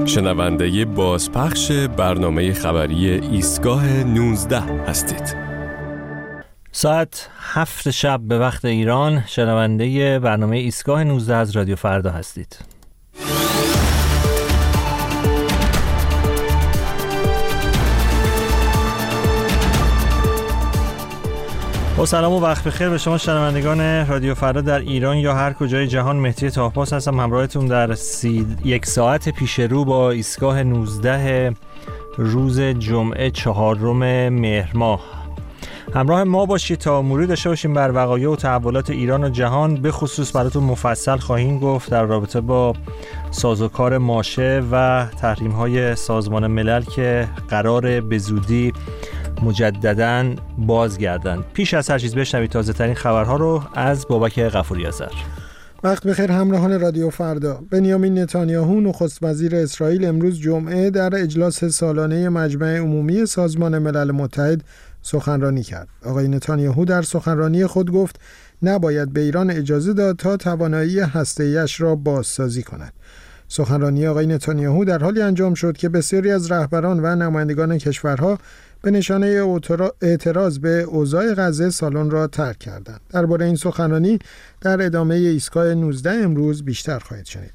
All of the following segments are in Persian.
شنونده بازپخش برنامه خبری ایستگاه 19 هستید. ساعت 7 شب به وقت ایران شنونده برنامه ایستگاه 19 از رادیو فردا هستید. با سلام و وقت بخیر به شما شنوندگان رادیو فردا در ایران یا هر کجای جهان. مهدی طاهپاس هستم همراهتون در یک ساعت پیش رو با ایستگاه 19 روز جمعه 4 مهر ماه. همراه ما باشید تا مروری داشته باشیم بر وقایع و تحولات ایران و جهان. به خصوص براتون مفصل خواهیم گفت در رابطه با سازوکار ماشه و تحریم‌های سازمان ملل که قراره به زودی مجدداً بازگردند. پیش از هر چیز بشنوید تازه ترین خبرها رو از بابک غفوری آذر. وقت بخیر همراهان رادیو فردا. بنیامین نتانیاهو نخست وزیر اسرائیل امروز جمعه در اجلاس سالانه مجمع عمومی سازمان ملل متحد سخنرانی کرد. آقای نتانیاهو در سخنرانی خود گفت نباید به ایران اجازه داد تا توانایی هسته‌ایش را بازسازی کند. سخنرانی آقای نتانیاهو در حالی انجام شد که بسیاری از رهبران و نمایندگان کشورها به نشانه اعتراض به اوضاع غزه سالن را ترک کردند. درباره این سخنرانی در ادامه ایستگاه 19 امروز بیشتر خواهید شنید.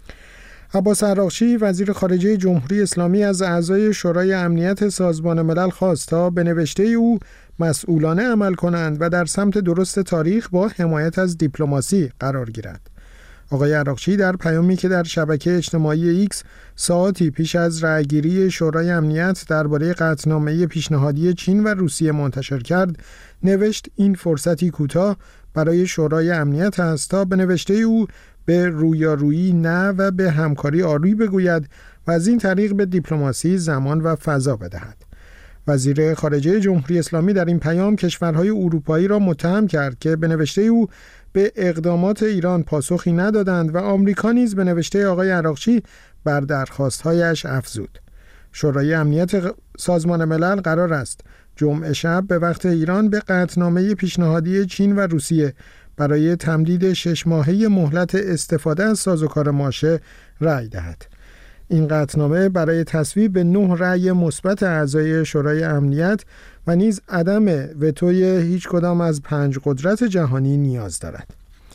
عباس عراقچی وزیر خارجه جمهوری اسلامی از اعضای شورای امنیت سازمان ملل خواست تا به نوشته او مسئولانه عمل کنند و در سمت درست تاریخ با حمایت از دیپلماسی قرار گیرند. آقای عراقچی در پیامی که در شبکه اجتماعی ایکس ساعتی پیش از رأیگیری شورای امنیت درباره قطعنامه پیشنهادی چین و روسیه منتشر کرد، نوشت این فرصتی کوتاه برای شورای امنیت است تا به نوشته او به رویارویی نه و به همکاری آری بگوید و از این طریق به دیپلماسی زمان و فضا بدهد. وزیر خارجه جمهوری اسلامی در این پیام کشورهای اروپایی را متهم کرد که به نوشته او به اقدامات ایران پاسخی ندادند و آمریکا نیز به نوشته آقای عراقچی بر درخواست‌هایش افزود. شورای امنیت سازمان ملل قرار است جمعه شب به وقت ایران به قطعنامه پیشنهادی چین و روسیه برای تمدید 6 ماهه مهلت استفاده از سازوکار ماشه رأی دهد. این قطعنامه برای تصویب به 9 رأی مثبت اعضای شورای امنیت و نیز عدم وتوی هیچ کدام از 5 قدرت جهانی نیاز دارد.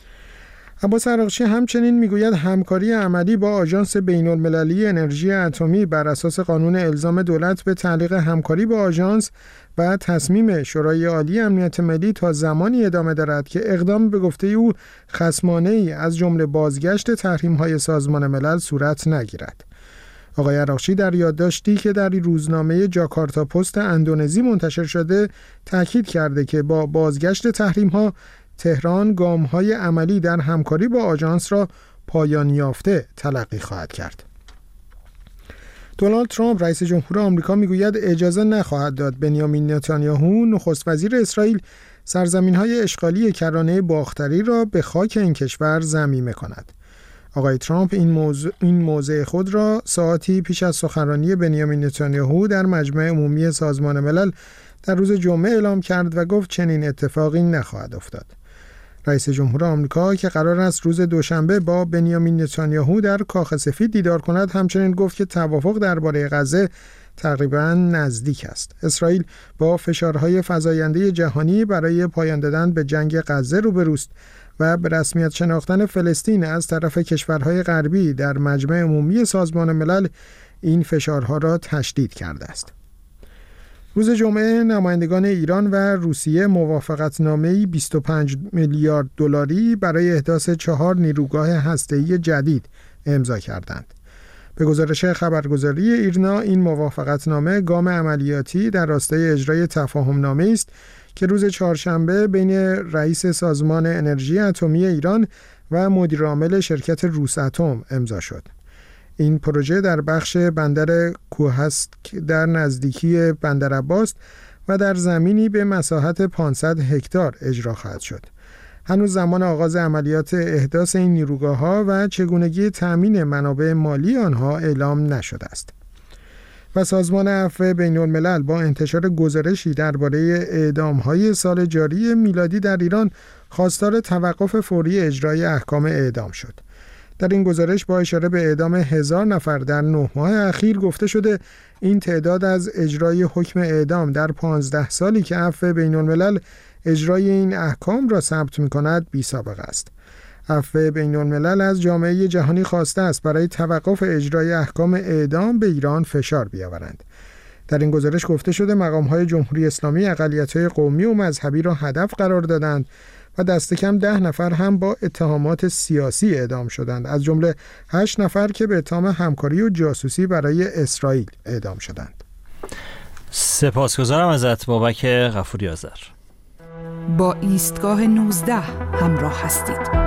عباس عراقچی همچنین میگوید همکاری عملی با آژانس بین‌المللی انرژی اتمی بر اساس قانون الزام دولت به تعلیق همکاری با آژانس و تصمیم شورای عالی امنیت ملی تا زمانی ادامه دارد که اقدام به گفته او خصمانه‌ای از جمله بازگشت تحریم‌های سازمان ملل صورت نگیرد. آقای عراقچی در یادداشتی که در روزنامه جاکارتا پست اندونزی منتشر شده تاکید کرده که با بازگشت تحریم‌ها تهران گام‌های عملی در همکاری با آژانس را پایان یافته تلقی خواهد کرد. دونالد ترامپ رئیس جمهور آمریکا میگوید اجازه نخواهد داد بنیامین نتانیاهو نخست وزیر اسرائیل سرزمین‌های اشغالی کرانه باختری را به خاک این کشور ضمیمه کند. آقای ترامپ این موضع خود را ساعتی پیش از سخنرانی بنیامین نتانیاهو در مجمع عمومی سازمان ملل در روز جمعه اعلام کرد و گفت چنین اتفاقی نخواهد افتاد. رئیس جمهور آمریکا که قرار است روز دوشنبه با بنیامین نتانیاهو در کاخ سفید دیدار کند همچنین گفت که توافق درباره غزه تقریباً نزدیک است. اسرائیل با فشارهای فزاینده جهانی برای پایان دادن به جنگ غزه روبروست و به رسمیت شناختن فلسطین از طرف کشورهای غربی در مجمع عمومی سازمان ملل این فشارها را تشدید کرده است. روز جمعه نمایندگان ایران و روسیه موافقتنامه‌ای 25 میلیارد دلاری برای احداث 4 نیروگاه هسته‌ای جدید امضا کردند. به گزارش خبرگزاری ایرنا این موافقتنامه گام عملیاتی در راستای اجرای تفاهم‌نامه است که روز چهارشنبه بین رئیس سازمان انرژی اتمی ایران و مدیر عامل شرکت روساتم امضا شد. این پروژه در بخش بندر کوهست در نزدیکی بندر عباس و در زمینی به مساحت 500 هکتار اجرا خواهد شد. هنوز زمان آغاز عملیات احداث این نیروگاه‌ها و چگونگی تأمین منابع مالی آنها اعلام نشده است. و سازمان عفو بین‌الملل با انتشار گزارشی درباره اعدام‌های سال جاری میلادی در ایران خواستار توقف فوری اجرای احکام اعدام شد. در این گزارش با اشاره به اعدام 1000 نفر در 9 ماه اخیر گفته شده این تعداد از اجرای حکم اعدام در 15 سالی که عفو بین‌الملل اجرای این احکام را ثبت می‌کند بی‌سابقه است. عفو بین‌الملل از جامعه جهانی خواسته است برای توقف اجرای احکام اعدام به ایران فشار بیاورند. در این گزارش گفته شده مقام‌های جمهوری اسلامی اقلیت‌های قومی و مذهبی را هدف قرار دادند و دست کم 10 نفر هم با اتهامات سیاسی اعدام شدند، از جمله 8 نفر که به اتهام همکاری و جاسوسی برای اسرائیل اعدام شدند. سپاسگزارم ازت بابک غفوری آذر. با ایستگاه 19 همراه هستید.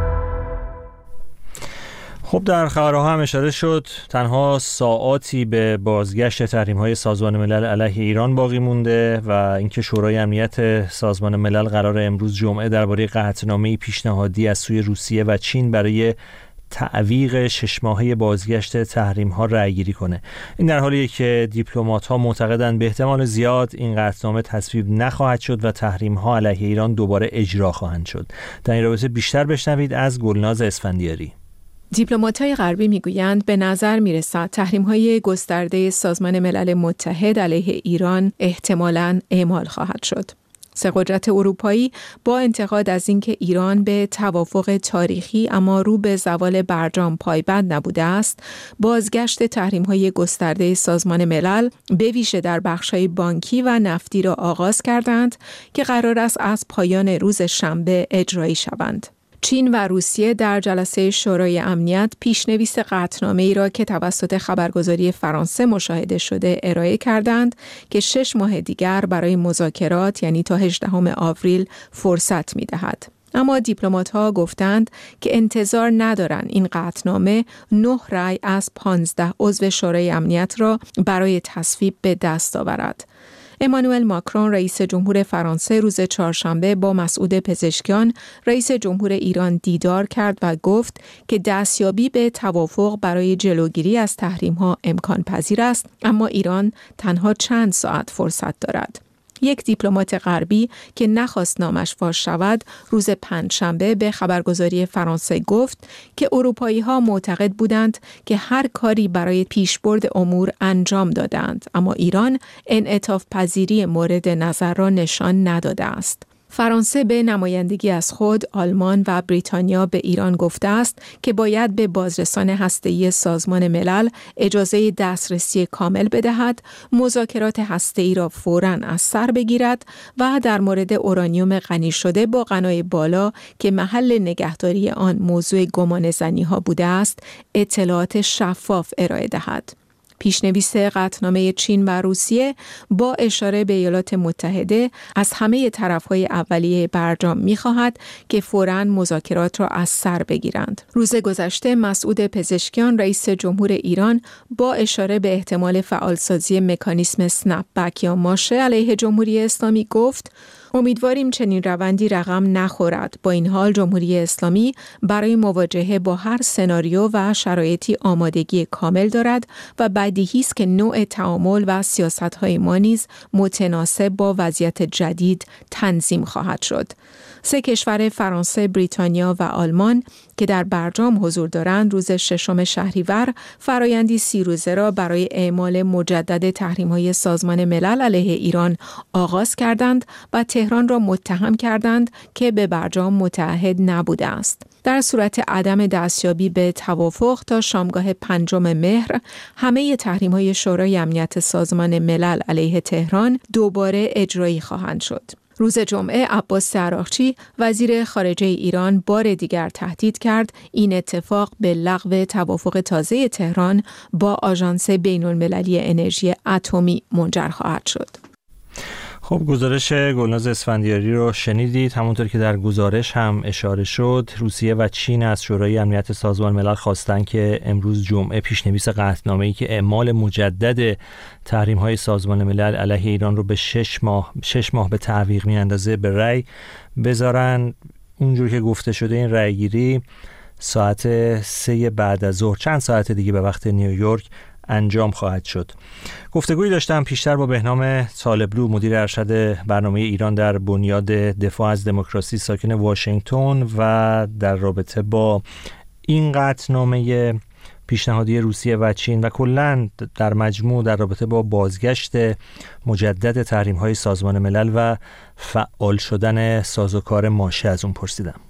خب در خبرها هم اشاره شد تنها ساعاتی به بازگشت تحریم‌های سازمان ملل علیه ایران باقی مونده و اینکه شورای امنیت سازمان ملل قرار امروز جمعه درباره قطعنامه‌ای پیشنهادی از سوی روسیه و چین برای تعویق 6 ماهه بازگشت تحریم‌ها رأی‌گیری کنه. این در حالیه که دیپلمات‌ها معتقدند به احتمال زیاد این قطعنامه تصویب نخواهد شد و تحریم‌ها علیه ایران دوباره اجرا خواهند شد. در این رابطه بیشتر بشنوید از گلناز اسفندیاری. دیپلمات‌های غربی میگویند به نظر میرسد تحریم‌های گسترده سازمان ملل متحد علیه ایران احتمالاً اعمال خواهد شد. سه قدرت اروپایی با انتقاد از اینکه ایران به توافق تاریخی اما رو به زوال برجام پایبند نبوده است، بازگشت تحریم‌های گسترده سازمان ملل به ویژه در بخش‌های بانکی و نفتی را آغاز کردند که قرار است از پایان روز شنبه اجرایی شوند. چین و روسیه در جلسه شورای امنیت پیشنویس قطعنامه‌ای را که توسط خبرگزاری فرانسه مشاهده شده ارائه کردند که 6 ماه دیگر برای مذاکرات یعنی تا 18 آوریل فرصت می‌دهد. اما دیپلمات‌ها گفتند که انتظار ندارند این قطعنامه 9 رأی از 15 عضو شورای امنیت را برای تصویب به دست آورد. امانوئل ماکرون رئیس جمهور فرانسه روز چهارشنبه با مسعود پزشکیان رئیس جمهور ایران دیدار کرد و گفت که دستیابی به توافق برای جلوگیری از تحریم‌ها امکان پذیر است، اما ایران تنها چند ساعت فرصت دارد. یک دیپلمات غربی که نخواست نامش فاش شود روز پنجشنبه به خبرگزاری فرانسه گفت که اروپایی‌ها معتقد بودند که هر کاری برای پیشبرد امور انجام دادند، اما ایران انعطاف پذیری مورد نظر را نشان نداده است. فرانسه به نمایندگی از خود، آلمان و بریتانیا به ایران گفته است که باید به بازرسان هسته‌ای سازمان ملل اجازه دسترسی کامل بدهد، مذاکرات هسته‌ای را فوراً از سر بگیرد و در مورد اورانیوم غنی شده با غنای بالا که محل نگهداری آن موضوع گمانه‌زنی‌ها بوده است، اطلاعات شفاف ارائه دهد. پیشنویس قطعنامه چین و روسیه با اشاره به ایالات متحده از همه طرف‌های اولیه برجام می‌خواهد که فوراً مذاکرات را از سر بگیرند. روز گذشته مسعود پزشکیان رئیس جمهور ایران با اشاره به احتمال فعالسازی مکانیسم اسنپ بک یا ماشه علیه جمهوری اسلامی گفت امیدواریم چنین روندی رقم نخورد. با این حال جمهوری اسلامی برای مواجهه با هر سناریو و شرایطی آمادگی کامل دارد و بدیهی است که نوع تعامل و سیاست‌های ما نیز متناسب با وضعیت جدید تنظیم خواهد شد. سه کشور فرانسه، بریتانیا و آلمان که در برجام حضور دارند روز 6 شهریور فرایندی 30 روزه را برای اعمال مجدد تحریم‌های سازمان ملل علیه ایران آغاز کردند و تهران را متهم کردند که به برجام متعهد نبوده است. در صورت عدم دستیابی به توافق تا شامگاه 5 مهر همه تحریم‌های شورای امنیت سازمان ملل علیه تهران دوباره اجرایی خواهند شد. روز جمعه عباس عراقچی وزیر خارجه ایران بار دیگر تهدید کرد این اتفاق به لغو توافق تازه تهران با آژانس بین‌المللی انرژی اتمی منجر خواهد شد. خب گزارش گلناز اسفندیاری رو شنیدید. همونطور که در گزارش هم اشاره شد روسیه و چین از شورای امنیت سازمان ملل خواستن که امروز جمعه پیشنویس قطعنامه‌ای که اعمال مجدد تحریم‌های سازمان ملل علیه ایران رو به 6 ماه به تعویق می‌اندازه به رأی بذارن. اونجور که گفته شده این رأیگیری ساعت 3 بعد از ظهر چند ساعت دیگه به وقت نیویورک انجام خواهد شد. گفتگویی داشتم پیشتر با بهنام طالبلو مدیر ارشد برنامه ایران در بنیاد دفاع از دموکراسی ساکن واشنگتن و در رابطه با این قطعنامه پیشنهادی روسیه و چین و کلاً در مجموع در رابطه با بازگشت مجدد تحریم‌های سازمان ملل و فعال شدن سازوکار ماشه از اون پرسیدم.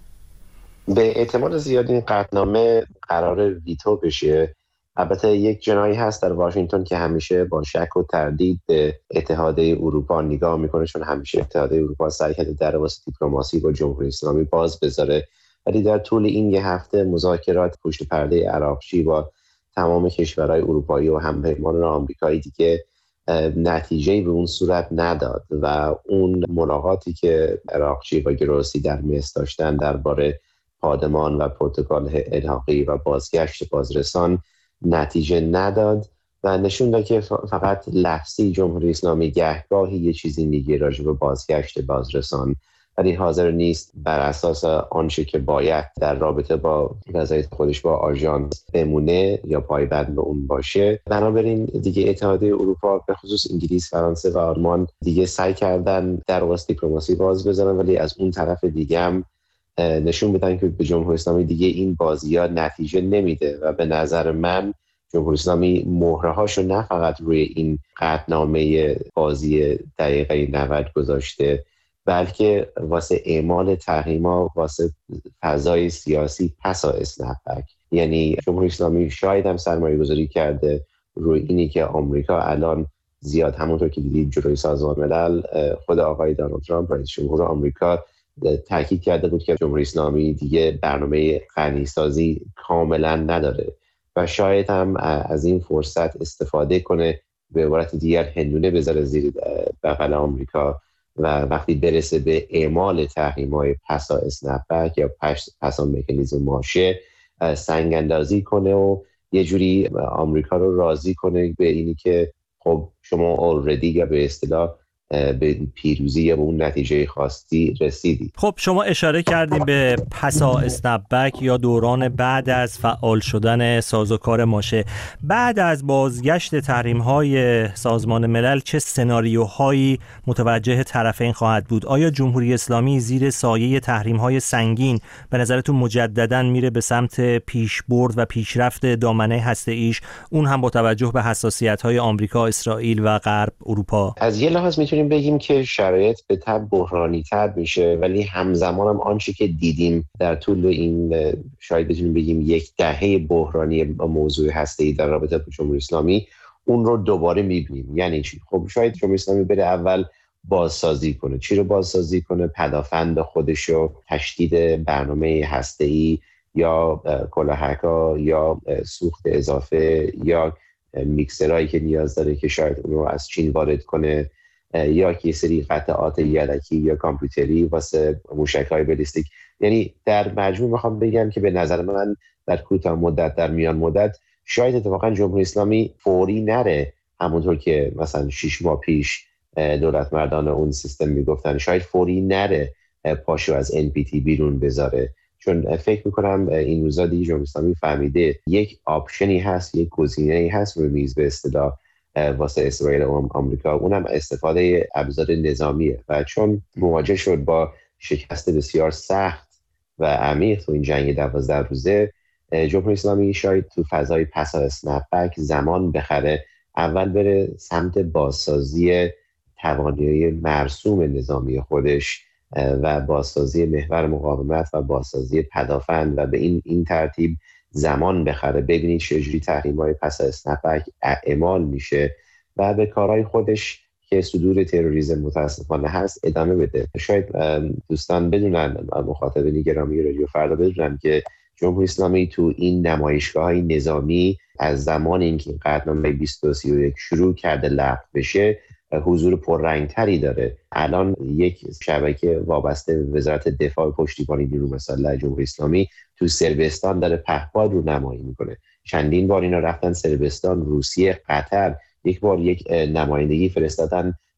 به احتمال زیاد این قطعنامه قرار ویتو بشه. البته یک جناحی هست در واشنگتن که همیشه با شک و تردید به اتحادیه اروپا نگاه میکنه، چون همیشه اتحادیه اروپا سعی کرده در واسه دیپلماسی با جمهوری اسلامی باز بذاره، ولی در طول این یه هفته مذاکرات پشت پرده عراقچی با تمام کشورهای اروپایی و همپیمان آمریکایی دیگه نتیجه‌ای به اون صورت نداد و اون ملاقاتی که عراقچی و گروسی در مصر داشتن درباره پادمان و پروتکل الحاقی و بازگشت بازرسان نتیجه نداد و نشون داد که فقط لفظی جمهوری اسلامی گهگاهی یه چیزی میگه راجع به بازگشت بازرسان، ولی حاضر نیست بر اساس آنچه که باید در رابطه با وضعیت خودش با آژانس بمونه یا پایبند به اون باشه. بنابراین دیگه اتحادیه اروپا به خصوص انگلیس، فرانسه و آلمان دیگه سعی کردن در واسط دیپلماسی باز بزنن، ولی از اون طرف دیگه هم نشون بدن که به جمهوری اسلامی دیگه این بازی‌ها نتیجه نمیده و به نظر من جمهوری اسلامی مهرهاشو نه فقط روی این قطعنامه بازی دقیقه 90 گذاشته، بلکه واسه اعمال تحریما واسه فضای سیاسی پسا اسنپبک. یعنی جمهوری اسلامی شاید هم سرمایه گذاری کرده روی اینی که آمریکا الان زیاد، همونطور که دیدید جلوی سازمان ملل خود آقای دونالد ترامپ رئیس جمهور آمریکا تاکید کرده بود که جمهوری اسلامی دیگه برنامه غنیسازی کاملا نداره و شاید هم از این فرصت استفاده کنه، به عبارت دیگر هندونه بذاره زیر بغل آمریکا و وقتی برسه به اعمال تحریم‌های پسا اسنپبک یا پسا مکانیزم ماشه سنگ اندازی کنه و یه جوری آمریکا رو راضی کنه به اینی که خب شما اوردی یا به اصطلاح به پیروزی یا به اون نتیجه خواستی رسیدی. خب شما اشاره کردیم به پسا اسنپبک یا دوران بعد از فعال شدن سازوکار ماشه. بعد از بازگشت تحریم‌های سازمان ملل چه سناریوهایی متوجه طرفین خواهد بود؟ آیا جمهوری اسلامی زیر سایه تحریم‌های سنگین به نظرتون مجدداً میره به سمت پیشبرد و پیشرفت دامنه هسته‌ایش، اون هم با توجه به حساسیت‌های آمریکا، اسرائیل و غرب اروپا؟ از یه لحاظ میتونیم بگیم که شرایط به تبع بحرانی تر میشه، ولی همزمان هم آنچه که دیدیم در طول این شاید بتونیم بگیم یک دهه بحرانی موضوع هسته‌ای در رابطه با جمهوری اسلامی، اون رو دوباره میبینیم. یعنی چی؟ خب شاید جمهوری اسلامی بره اول بازسازی کنه. چی رو بازسازی کنه؟ پدافند خودش رو، تشدید برنامه هسته‌ای یا کلاهک‌ها یا سوخت اضافه یا میکسرهایی که نیاز داره که شاید اون رو از چین وارد کنه، یا که سری قطعات یدکی یا کامپیوتری واسه موشک‌های بالیستیک. یعنی در مجموع میخوام بگم که به نظر من در کوتاه مدت، در میان مدت شاید اتفاقا جمهوری اسلامی فوری نره، همونطور که مثلا 6 ماه پیش دولت مردان اون سیستم میگفتن، شاید فوری نره پاشو از NPT بیرون بذاره، چون فکر میکنم این روزا دیگه جمهوری اسلامی فهمیده یک آپشنی هست، یک گزینه‌ای هست روی میز به اصطلاح واسه اسرائیل و آمریکا، اونم استفاده ابزار نظامیه و چون مواجه شد با شکست بسیار سخت و عمیق تو این جنگ 12 روزه، جمهوری اسلامی شاید تو فضای پسا اسنپبک زمان بخره، اول بره سمت بازسازی توانایی مرسوم نظامی خودش و بازسازی محور مقاومت و بازسازی پدافند و به این ترتیب زمان بخره، ببینید چجوری تحریم‌های پس اسنپبک اعمال میشه و به کارهای خودش که صدور تروریسم متاسفانه هست ادامه بده. شاید دوستان بدونن، مخاطبین گرامی رادیو فردا بدونن که جمهوری اسلامی تو این نمایشگاه‌های نظامی از زمان اینکه قطعنامه 2031 شروع کرده لغو بشه حضور پررنگتری داره. الان یک شبکه وابسته به وزارت دفاع و پشتیبانی نیروی مسلح جمهوری اسلامی تو صربستان داره پهپاد رو نمایی میکنه. چندین بار اینا رفتن صربستان، روسیه، قطر، یک بار یک نمایندگی فرستادن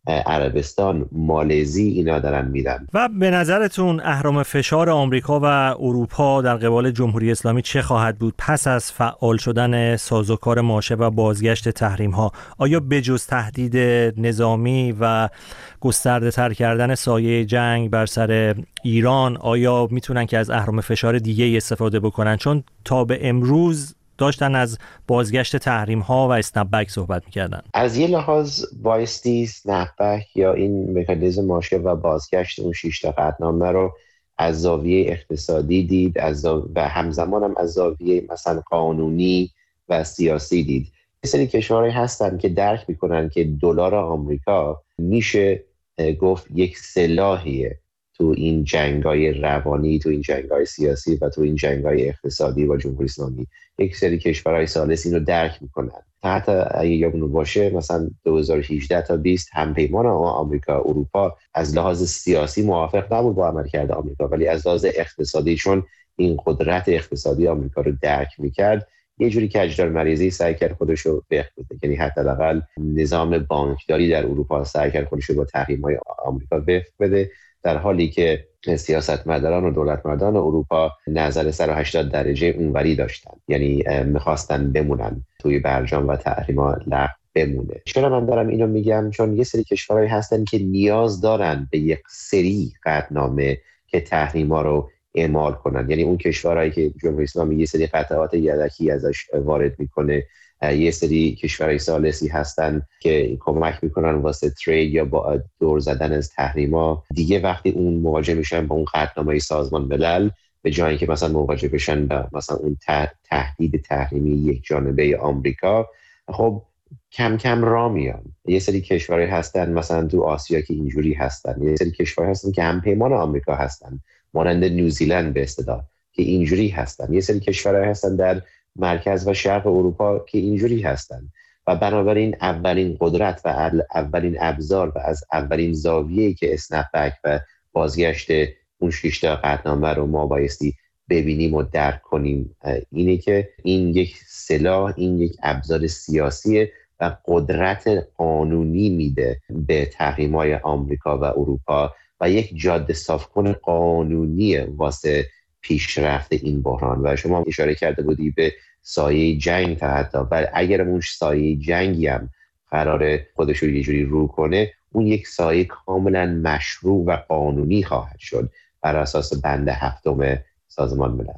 عربستان، مالزی اینا دارن میدن. و به نظرتون اهرم فشار آمریکا و اروپا در قبال جمهوری اسلامی چه خواهد بود پس از فعال شدن سازوکار ماشه و بازگشت تحریم ها؟ آیا بجز تهدید نظامی و گسترده تر کردن سایه جنگ بر سر ایران، آیا میتونن که از اهرم فشار دیگه استفاده بکنن؟ چون تا به امروز داشتن از بازگشت تحریم ها و اسنپ بک صحبت میکردن. از یه لحاظ بایستی اسنپ بک یا این مکانیزم ماشه و بازگشت اون 6 تا قطعنامه رو از زاویه اقتصادی دید و همزمان هم از زاویه مثلا قانونی و سیاسی دید. یه سری کشورهایی هستن که درک میکنن که دلار آمریکا میشه گفت یک سلاحیه تو این جنگای روانی، تو این جنگای سیاسی و تو این جنگای اقتصادی با جمهوری اسلامی. یک سری کشورهای ثالث اینو درک میکنن. حتی اگه یادتون باشه مثلا 2018 تا 20 همپیمان آمریکا اروپا از لحاظ سیاسی موافق نبود با عملکرد آمریکا، ولی از لحاظ اقتصادی چون این قدرت اقتصادی آمریکا رو درک میکرد، یه جوری که کجدار مریضی سعی کرد خودش رو بده. یعنی حداقل نظام بانکداری در اروپا سعی کرد خودش رو با تحریم‌های آمریکا بده، در حالی که سیاستمداران و دولتمردان اروپا نظر 180 درجه اونوری داشتن، یعنی میخواستن بمونن توی برجام و تحریما لغو بمونه. چرا من دارم اینو میگم؟ چون یه سری کشورهایی هستن که نیاز دارن به یک سری قطعنامه که تحریما رو اعمال کنن. یعنی اون کشورهایی که جمهوری اسلامی یه سری قطعات یدکی ازش وارد میکنه، یه سری کشورهای ثالثی هستن که کمک میکنن واسه ترید یا با دور زدن از تحریما. دیگه وقتی اون مواجه میشن با اون قطعنامه سازمان ملل، به جایی که مثلا مواجه بشن با مثلا اون تهدید تحریمی یک جانبه آمریکا، خب کم کم راه میان. یه سری کشورهای هستن مثلا تو آسیا که اینجوری هستن، یه سری کشورهای هستن که همپیمان آمریکا هستن، مانند نیوزیلند به اصطلاح که اینجوری هستن. یه سری کشورهای هستن در مرکز و شرق اروپا که اینجوری هستن و بنابراین اولین قدرت و اولین ابزار و از اولین زاویه‌ای که اسنپ بک و بازگشت اون 6 تا قطعنامه رو ما بایستی ببینیم و درک کنیم اینه که این یک سلاح، این یک ابزار سیاسیه و قدرت قانونی میده به تحریم‌های آمریکا و اروپا و یک جاده صافکن قانونی واسه پیشرفت این بحران. و شما اشاره کرده بودی به سایه جنگ تا حتی، و اگر اون سایه جنگی هم قراره خودش رو یه جوری رو کنه، اون یک سایه کاملا مشروع و قانونی خواهد شد بر اساس بند 7 سازمان ملل.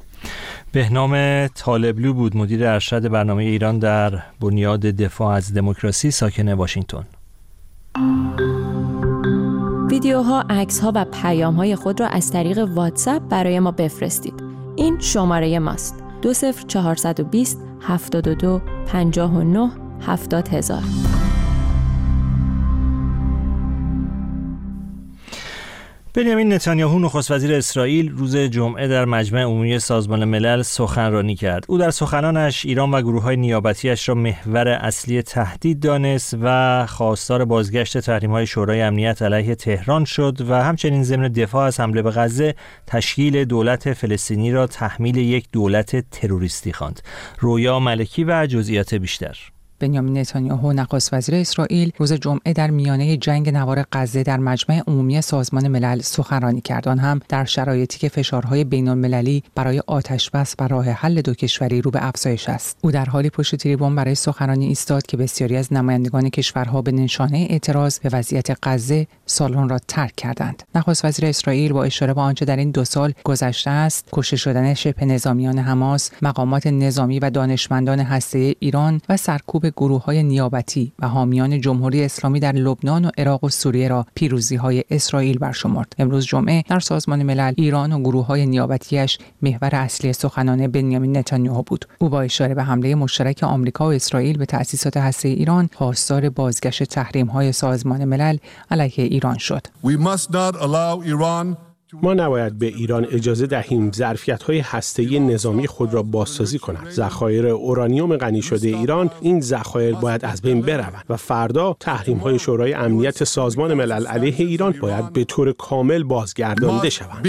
بهنام طالبلو بود مدیر ارشد برنامه ایران در بنیاد دفاع از دموکراسی، ساکن واشنگتن. ویدیوها، عکس‌ها و پیام‌های خود را از طریق واتساپ برای ما بفرستید. این شماره ماست: 20420 72 59 70000. بنیامین نتانیاهو نخست وزیر اسرائیل روز جمعه در مجمع عمومی سازمان ملل سخنرانی کرد. او در سخنانش ایران و گروه‌های نیابتی‌اش را محور اصلی تهدید دانست و خواستار بازگشت تحریم‌های شورای امنیت علیه تهران شد و همچنین ضمن دفاع از حمله به غزه تشکیل دولت فلسطینی را تحمیل یک دولت تروریستی خواند. رویا ملکی و جزئیات بیشتر. بنیامین نتانیاهو نخست وزیر اسرائیل روز جمعه در میانه جنگ نوار غزه در مجمع عمومی سازمان ملل سخنرانی کرد، آن هم در شرایطی که فشارهای بین‌المللی برای آتش‌بس و راه حل دو کشوری رو به افزایش است. او در حالی پشت تریبون برای سخنرانی ایستاد که بسیاری از نمایندگان کشورها به نشانه اعتراض به وضعیت غزه سالن را ترک کردند. نخست وزیر اسرائیل با اشاره به آنچه در این 2 سال گذشته است، کشته شدن شبه نظامیان حماس، مقامات نظامی و دانشمندان هسته‌ای ایران و سرکوب گروه‌های نیابتی و حامیان جمهوری اسلامی در لبنان و عراق و سوریه را پیروزی‌های اسرائیل برشمرد. امروز جمعه در سازمان ملل ایران و گروه‌های نیابتی‌اش محور اصلی سخنان بنیامین نتانیاهو بود. او با اشاره به حمله مشترک آمریکا و اسرائیل به تأسیسات هسته‌ای ایران، خواستار بازگشت تحریم‌های سازمان ملل علیه ایران شد. We must not allow Iran ما نباید به ایران اجازه دهیم ظرفیت‌های هسته‌ای نظامی خود را بازسازی کند. ذخایر اورانیوم غنی شده ایران، این ذخایر باید از بین بروند و فردا تحریم‌های شورای امنیت سازمان ملل علیه ایران باید به طور کامل بازگردانده شوند.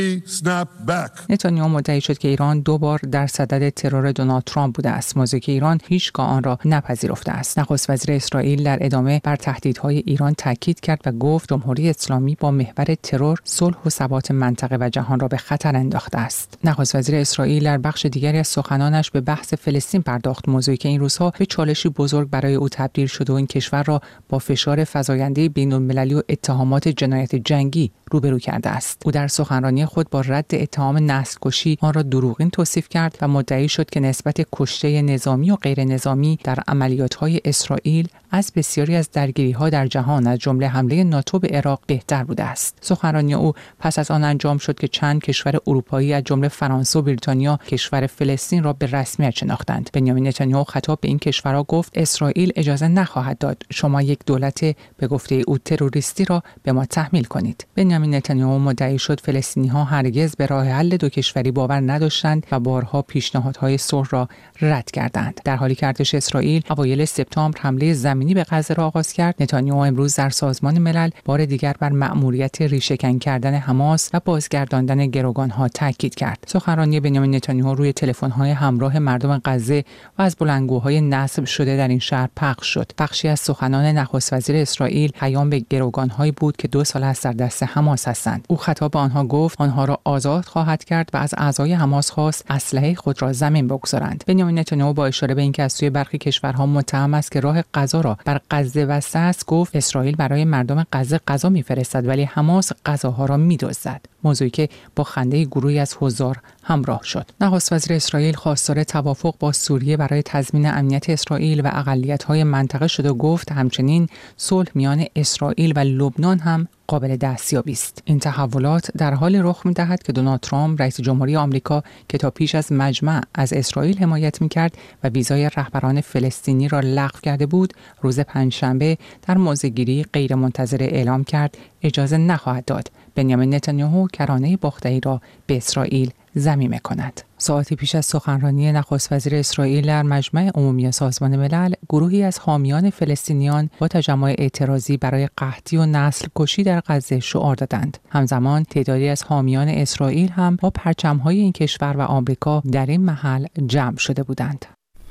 نتانیاهو مدعی شد که ایران 2 بار در صدد ترور دونالد ترامپ بوده است، موضوعی که ایران هیچگاه آن را نپذیرفته است. نخست وزیر اسرائیل در ادامه بر تهدیدهای ایران تاکید کرد و گفت جمهوری اسلامی با محور ترور صلح و ثبات منطقه و جهان را به خطر انداخته است. نخست وزیر اسرائیل در بخش دیگری از سخنانش به بحث فلسطین پرداخت، موضوعی که این روزها به چالشی بزرگ برای او تبدیل شده و این کشور را با فشار فزاینده بین‌المللی و اتهامات جنایت جنگی روبرو کرده است. او در سخنرانی خود با رد اتهام نسل‌کشی آن را دروغین توصیف کرد و مدعی شد که نسبت کشته نظامی و غیر نظامی در عملیات‌های اسرائیل از بسیاری از درگیری‌ها در جهان از جمله حمله ناتو به عراق بهتر بوده است. سخنرانی او پس از آن انجام شد که چند کشور اروپایی از جمله فرانسه و بریتانیا کشور فلسطین را به رسمیت شناختند. بنیامین نتانیاهو خطاب به این کشورها گفت اسرائیل اجازه نخواهد داد شما یک دولت به گفته او تروریستی را به ما تحمیل کنید. بنیامین نتانیاهو مدعی شد فلسطینی‌ها هرگز به راه حل دو کشوری باور نداشتند و بارها پیشنهادهای صلح را رد کردند. در حالی که ارتش اسرائیل اوایل سپتامبر حمله زمینی به غزه را آغاز کرد، نتانیاهو امروز در سازمان ملل بار دیگر بر مأموریت ریشه‌کن کردن حماس و بازگرداندن گروگان‌ها تاکید کرد. سخنرانی بنیامین نتانیاهو روی تلفن‌های همراه مردم غزه و از بلندگوهای نصب شده در این شهر پخش شد. بخشی از سخنان نخست وزیر اسرائیل پیام به گروگان‌هایی بود که 2 سال است در دست حماس هستند. او خطاب به آنها گفت آنها را آزاد خواهد کرد و از اعضای حماس خواست اسلحه خود را زمین بگذارند. بنیامین نتانیاهو با اشاره به اینکه از سوی برخی کشورها متهم است که راه غذا را بر غزه بسته است، گفت اسرائیل برای مردم غزه غذا می‌فرستد ولی حماس غذاها را می‌دزدد. موضوعی که با خنده گروهی از حضار همراه شد. نخست وزیر اسرائیل خواستار توافق با سوریه برای تضمین امنیت اسرائیل و اقلیت‌های منطقه شد و گفت همچنین صلح میان اسرائیل و لبنان هم قابل دستیابی است. این تحولات در حال رخ می‌دهد که دونالد ترامپ رئیس جمهوری آمریکا که تا پیش از مجمع از اسرائیل حمایت می‌کرد و ویزای رهبران فلسطینی را لغو کرده بود، روز پنجشنبه در موضع‌گیری غیرمنتظره اعلام کرد اجازه نخواهد داد بنیامین نتانیاهو کرانه باختری را به اسرائیل ضمیمه کند. ساعتی پیش از سخنرانی نخست وزیر اسرائیل در مجمع عمومی سازمان ملل، گروهی از حامیان فلسطینیان با تجمع اعتراضی برای قحطی و نسل کشی در غزه شعار دادند. همزمان تعدادی از حامیان اسرائیل هم با پرچم‌های این کشور و آمریکا در این محل جمع شده بودند.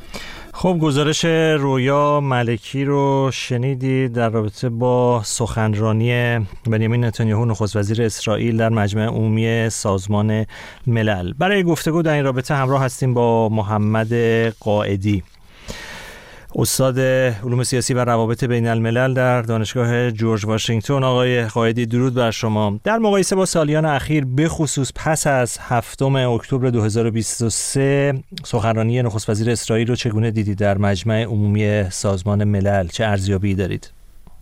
خب گزارش رویا ملکی رو شنیدید در رابطه با سخنرانی بنیامین نتانیاهو نخست وزیر اسرائیل در مجمع عمومی سازمان ملل. برای گفتگو در این رابطه همراه هستیم با محمد قائدی، استاد علوم سیاسی و روابط بین الملل در دانشگاه جورج واشنگتن. آقای قائدی درود بر شما. در مقایسه با سالیان اخیر به خصوص پس از 7 اکتبر 2023 سخنرانی نخست وزیر اسرائیل رو چگونه دیدید در مجمع عمومی سازمان ملل؟ چه ارزیابی دارید؟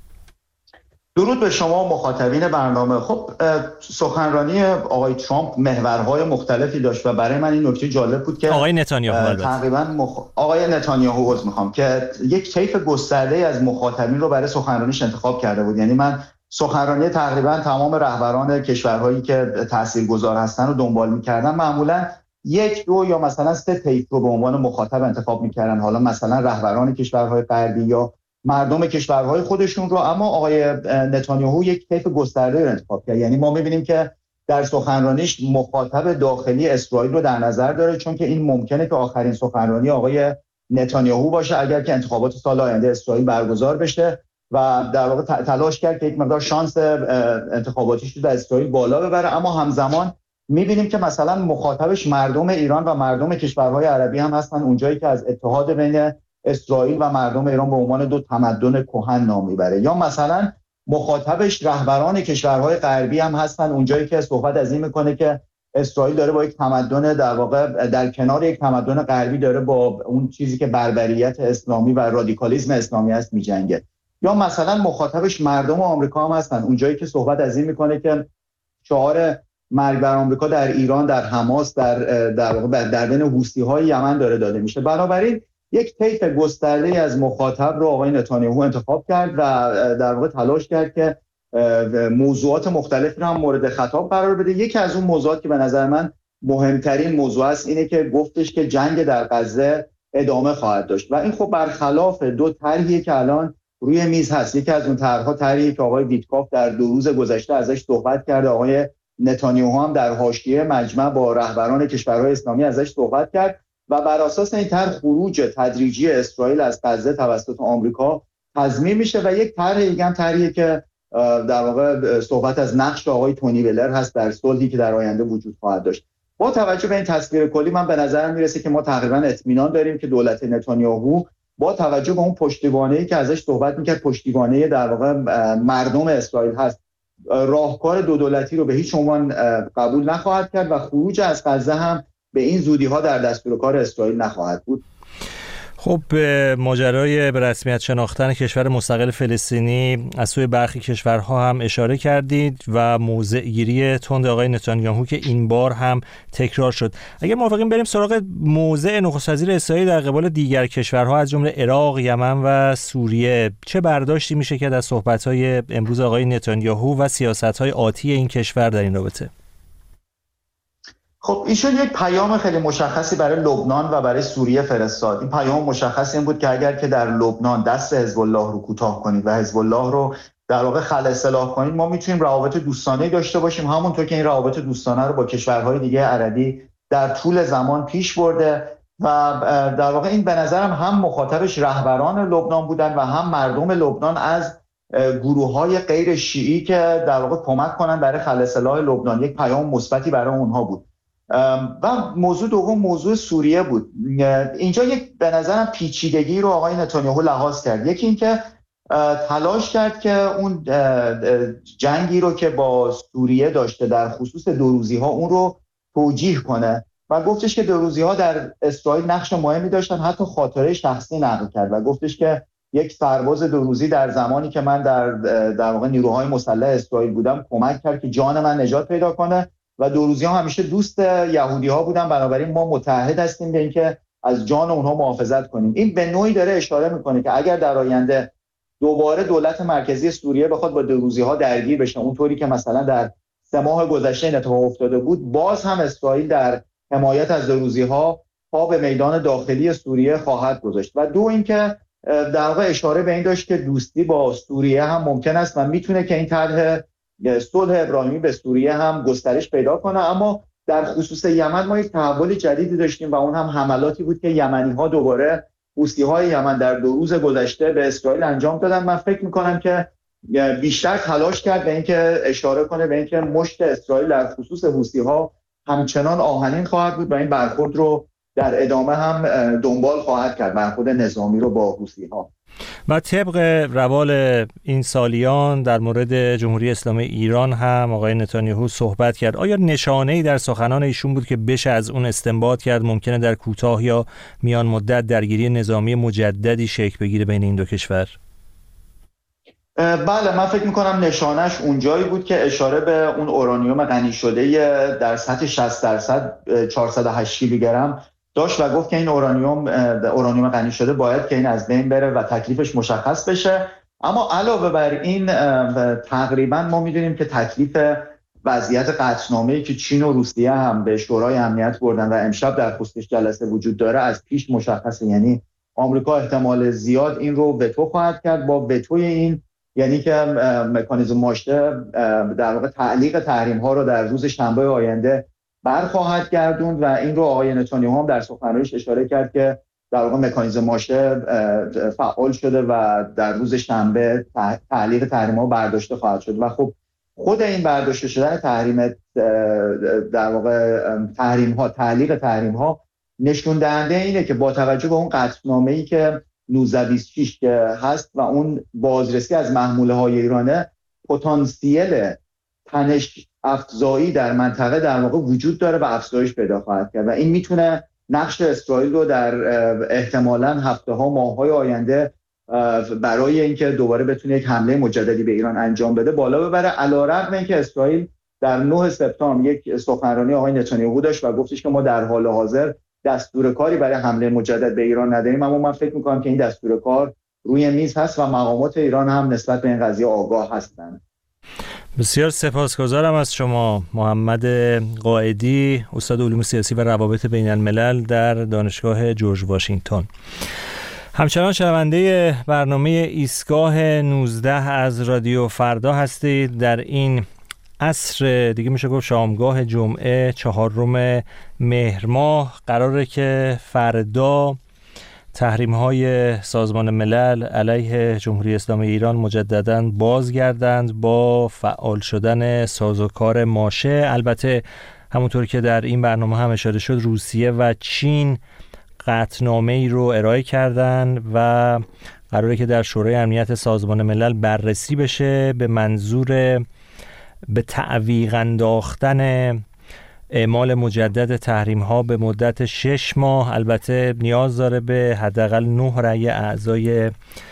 درود به شما مخاطبین برنامه. خب سخنرانی آقای ترامپ محورهای مختلفی داشت و برای من این نکته جالب بود که آقای نتانیاهو آقای نتانیاهو عذر میخوام که یک طیف گسترده از مخاطبین رو برای سخنرانیش انتخاب کرده بود. یعنی من سخنرانی تقریبا تمام رهبران کشورهایی که تاثیرگذار هستن رو دنبال میکردم. معمولا 1، 2 یا مثلا 3 طیف رو به عنوان مخاطب انتخاب میکردن، حالا مثلا رهبران کشورهای غربی یا مردم کشورهای خودشون رو. اما آقای نتانیاهو یک طیف گسترده رو انتخاب کرد. یعنی ما می‌بینیم که در سخنرانیش مخاطب داخلی اسرائیل رو در نظر داره، چون که این ممکنه که آخرین سخنرانی آقای نتانیاهو باشه اگر که انتخابات سال آینده اسرائیل برگزار بشه و در واقع تلاش کرد که یک مقدار شانس انتخاباتیش رو در اسرائیل بالا ببره. اما همزمان می‌بینیم که مثلا مخاطبش مردم ایران و مردم کشورهای عربی هم هستن، اونجایی که از اتحاد بین اسرائیل و مردم ایران به عنوان 2 تمدن کهن نام میبره. یا مثلا مخاطبش رهبران کشورهای غربی هم هستن، اونجایی که صحبت از این میکنه که اسرائیل داره با یک تمدن در واقع در کنار یک تمدن غربی داره با اون چیزی که بربریت اسلامی و رادیکالیسم اسلامی است میجنگه. یا مثلا مخاطبش مردم آمریکا هم هستن، اونجایی که صحبت از این میکنه که شعار مرگ بر آمریکا در ایران، در حماس، در واقع در بین حوثی‌های یمن داره داده میشه. بنابراین یک طیف گسترده از مخاطب رو آقای نتانیاهو انتخاب کرد و در واقع تلاش کرد که موضوعات مختلفی رو هم مورد خطاب قرار بده. یکی از اون موضوعات که به نظر من مهمترین موضوع است اینه که گفتش که جنگ در غزه ادامه خواهد داشت و این خب برخلاف دو طرحی که الان روی میز هست. یکی از اون طرح‌ها طرحی که آقای ویتکاف در 2 روز گذشته ازش صحبت کرده، آقای نتانیاهو هم در حاشیه مجمع با رهبران کشورهای اسلامی ازش صحبت کرد و بر اساس این طرح خروج تدریجی اسرائیل از غزه توسط آمریکا تضمین میشه و یک طرح دیگه هم طرحی که در واقع صحبت از نقش آقای تونی بلر هست در صلحی که در آینده وجود خواهد داشت. با توجه به این تصویر کلی من به نظرم میرسه که ما تقریبا اطمینان داریم که دولت نتانیاهو با توجه به اون پشتیبانه‌ای که ازش صحبت میکرد، پشتیبانه در واقع مردم اسرائیل هست، راهکار دو دولتی رو به هیچ عنوان قبول نخواهد کرد و خروج از غزه هم به این زودی‌ها در دستور کار اسرائیل نخواهد بود. خب به ماجرای به رسمیت شناختن کشور مستقل فلسطینی از سوی برخی کشورها هم اشاره کردید و موضع گیری تند آقای نتانیاهو که این بار هم تکرار شد. اگه موافقین بریم سراغ موضع نخست وزیر اسرائیل در قبال دیگر کشورها از جمله عراق، یمن و سوریه. چه برداشتی میشه که از صحبت‌های امروز آقای نتانیاهو و سیاست‌های آتی این کشور در این رابطه؟ خب ایشون یک پیام خیلی مشخصی برای لبنان و برای سوریه فرستاد. این پیام مشخص این بود که اگر که در لبنان دست حزب الله رو کوتاه کنید و حزب الله رو در واقع خلع سلاح کنید، ما میتونیم روابط دوستانه داشته باشیم، همونطور که این روابط دوستانه رو با کشورهای دیگه عربی در طول زمان پیش برده و در واقع این به نظرم هم مخاطبش رهبران لبنان بودن و هم مردم لبنان از گروه‌های غیر شیعی که در واقع کمک کنن برای خلع سلاح لبنان. یک پیام مثبتی برای اونها بود. و موضوع دوم موضوع سوریه بود. اینجا یک به نظرم پیچیدگی رو آقای نتانیاهو لحاظ کرد. یکی این که تلاش کرد که اون جنگی رو که با سوریه داشته در خصوص 2 روزی ها اون رو توجیه کنه و گفتش که 2 روزی ها در اسرائیل نقش مهمی داشتن. حتی خاطره شخصی نقل کرد و گفتش که یک سرباز 2 روزی در زمانی که من در واقع نیروهای مسلح اسرائیل بودم کمک کرد که جان من نجات پیدا کنه و 2 روزی ها همیشه دوست یهودی ها بودن، بنابراین ما متحد هستیم به اینکه از جان اونها محافظت کنیم. این به نوعی داره اشاره میکنه که اگر در آینده دوباره دولت مرکزی سوریه بخواد با 2 روزی ها درگیر بشه اونطوری که مثلا در 3 ماه گذشته اتفاق افتاده بود، باز هم اسرائیل در حمایت از 2 روزی ها پا به میدان داخلی سوریه خواهد گذاشت. و دو اینکه در واقع اشاره به این داشت که دوستی با سوریه هم ممکن است و میتونه که این طرح صلح ابراهیمی به سوریه هم گسترش پیدا کنه. اما در خصوص یمن ما یک تحول جدیدی داشتیم و اون هم حملاتی بود که یمنی‌ها دوباره حوثی‌های یمن در 2 روز گذشته به اسرائیل انجام دادن. من فکر می‌کنم که بیشتر تلاش کرد به اینکه اشاره کنه به اینکه مشت اسرائیل در خصوص حوثی‌ها همچنان آهنین خواهد بود و این برخورد رو در ادامه هم دنبال خواهد کرد، برخورد نظامی رو با حوثی‌ها. و طبق روال این سالیان در مورد جمهوری اسلامی ایران هم آقای نتانیاهو صحبت کرد. آیا نشانه‌ای در سخنان ایشون بود که بشه از اون استنباط کرد ممکنه در کوتاه یا میان مدت درگیری نظامی مجددی شکل بگیره بین این 2 کشور؟ بله، من فکر میکنم نشانش اونجایی بود که اشاره به اون اورانیوم غنی شده در سطح 60% 408 کیلوگرم داشت و گفت که این اورانیوم غنی شده باید که این از بین بره و تکلیفش مشخص بشه. اما علاوه بر این تقریبا ما میدونیم که تکلیف وضعیت قطعنامه‌ای که چین و روسیه هم به شورای امنیت بردن و امشب در خصوصش جلسه وجود داره از پیش مشخصه. یعنی آمریکا احتمال زیاد این رو وتو خواهد کرد. با وتوی این یعنی که مکانیزم ماشه در واقع تعلیق تحریم‌ها رو در روز شنبه آینده برخواهد گردوند و این رو آقای نتانیاهو هم در سخنرانیش اشاره کرد که در واقع مکانیزم ماشه فعال شده و در روز شنبه تعلیق تحریم‌ها برداشته خواهد شد. و خب خود این برداشته شدن در واقع تعلیق تحریم‌ها نشون دهنده اینه که با توجه به اون قطعنامه‌ای که 1926 که هست و اون بازرسی از محموله‌های ایرانه، پتانسیل تنش افزایی در منطقه در واقع وجود داره و افزایش پیدا خواهد کرد و این میتونه نقش اسرائیل رو در احتمالاً هفته‌ها ماه‌های آینده برای اینکه دوباره بتونه یک حمله مجددی به ایران انجام بده بالا ببره. علی‌رغم اینکه اسرائیل در 9 سپتامبر یک سخنرانی آقای نتانیاهو داشت و گفتش که ما در حال حاضر دستور کاری برای حمله مجدد به ایران نداریم، اما من فکر می‌کنم که این دستور کار روی میز هست و مقامات ایران هم نسبت به این قضیه آگاه هستند. بسیار سپاسگزارم از شما محمد قائدی، استاد علوم سیاسی و روابط بین الملل در دانشگاه جورج واشنگتن. همچنان شنونده برنامه ایستگاه 19 از رادیو فردا هستید. در این عصر دیگه میشه گفت شامگاه جمعه 4 مهر ماه قراره که فردا تحریم‌های سازمان ملل علیه جمهوری اسلامی ایران مجدداً بازگردند با فعال شدن سازوکار ماشه. البته همونطور که در این برنامه هم اشاره شد، روسیه و چین قطعنامه‌ای رو ارائه کردند و قراره که در شورای امنیت سازمان ملل بررسی بشه به منظور به تعویق انداختن اعمال مجدد تحریم‌ها به مدت 6 ماه. البته نیاز داره به حداقل 9 رأی اعضای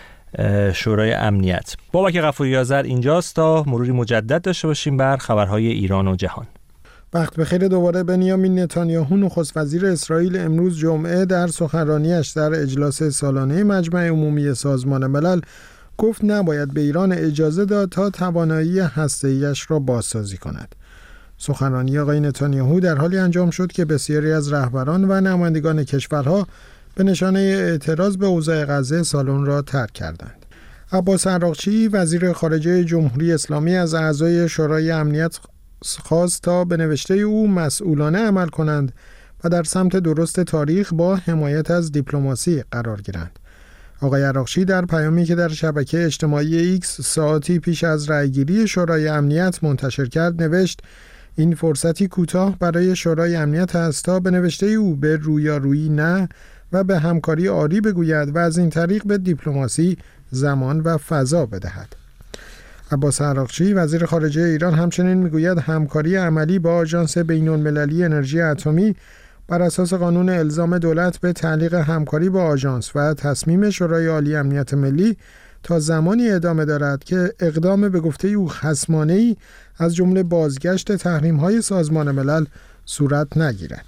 شورای امنیت. بابک غفوری آذر اینجاست تا مروری مجدد داشته باشیم بر خبرهای ایران و جهان. وقت بخیر. دوباره بنیامین نتانیاهو نخست وزیر اسرائیل امروز جمعه در سخنرانیش در اجلاس سالانه مجمع عمومی سازمان ملل گفت نباید به ایران اجازه داد تا توانایی هسته‌ایش را بازسازی کند. سخنرانی آقای نتانیاهو در حالی انجام شد که بسیاری از رهبران و نمایندگان کشورها به نشانه اعتراض به اوضاع غزه سالن را ترک کردند. عباس عراقچی وزیر خارجه جمهوری اسلامی از اعضای شورای امنیت خواست تا به نوشته او مسئولانه عمل کنند و در سمت درست تاریخ با حمایت از دیپلماسی قرار گیرند. آقای عراقچی در پیامی که در شبکه اجتماعی ایکس ساعتی پیش از رأیگیری شورای امنیت منتشر کرد نوشت: این فرصتی کوتاه برای شورای امنیت است تا به نوشته او به رویارویی نه و به همکاری آری بگوید و از این طریق به دیپلماسی زمان و فضا بدهد. عباس عراقچی وزیر خارجه ایران همچنین میگوید همکاری عملی با آژانس بین‌المللی انرژی اتمی بر اساس قانون الزام دولت به تعلیق همکاری با آژانس و تصمیم شورای عالی امنیت ملی تا زمانی ادامه دارد که اقدام به گفته او خصمانه‌ای از جمله بازگشت تحریم‌های سازمان ملل صورت نگیرد.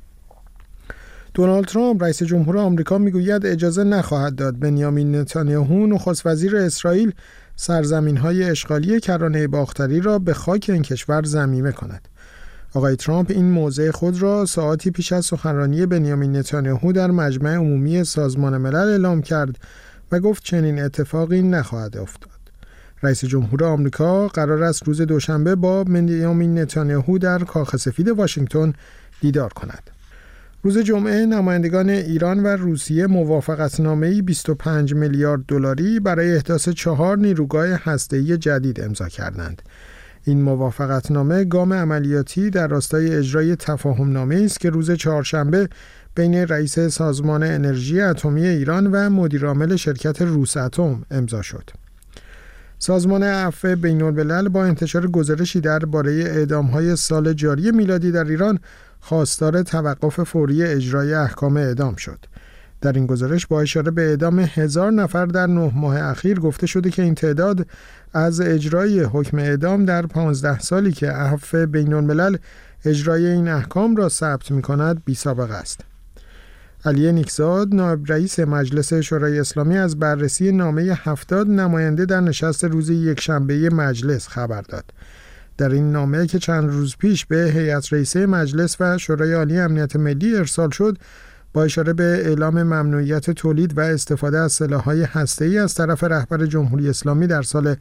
دونالد ترامپ رئیس جمهور آمریکا میگوید اجازه نخواهد داد بنیامین نتانیاهو نخست وزیر اسرائیل سرزمین‌های اشغالی کرانه باختری را به خاک این کشور ضمیمه کند. آقای ترامپ این موضع خود را ساعتی پیش از سخنرانی بنیامین نتانیاهو در مجمع عمومی سازمان ملل اعلام کرد و گفت چنین اتفاقی نخواهد افتاد. رئیس جمهور آمریکا قرار است روز دوشنبه با بنیامین نتانیاهو در کاخ سفید واشنگتن دیدار کند. روز جمعه نمایندگان ایران و روسیه موافقتنامه‌ای 25 میلیارد دلاری برای احداث 4 نیروگاه هسته‌ای جدید امضا کردند. این موافقتنامه گام عملیاتی در راستای اجرای تفاهم‌نامه‌ای است که روز چهارشنبه بین رئیس سازمان انرژی اتمی ایران و مدیرعامل شرکت روساتم امضا شد. سازمان عفو بین‌الملل با انتشار گزارشی درباره اعدام‌های سال جاری میلادی در ایران خواستار توقف فوری اجرای احکام اعدام شد. در این گزارش با اشاره به اعدام 1000 نفر در 9 ماه اخیر گفته شده که این تعداد از اجرای حکم اعدام در 15 سالی که عفو بین‌الملل اجرای این احکام را ثبت می‌کند بی‌سابقه است. علی نیکزاد نایب رئیس مجلس شورای اسلامی از بررسی نامه 70 نماینده در نشست روز یکشنبه مجلس خبر داد. در این نامه که چند روز پیش به هیئت رئیسه مجلس و شورای عالی امنیت ملی ارسال شد، با اشاره به اعلام ممنوعیت تولید و استفاده از سلاح‌های هسته‌ای از طرف رهبر جمهوری اسلامی در سال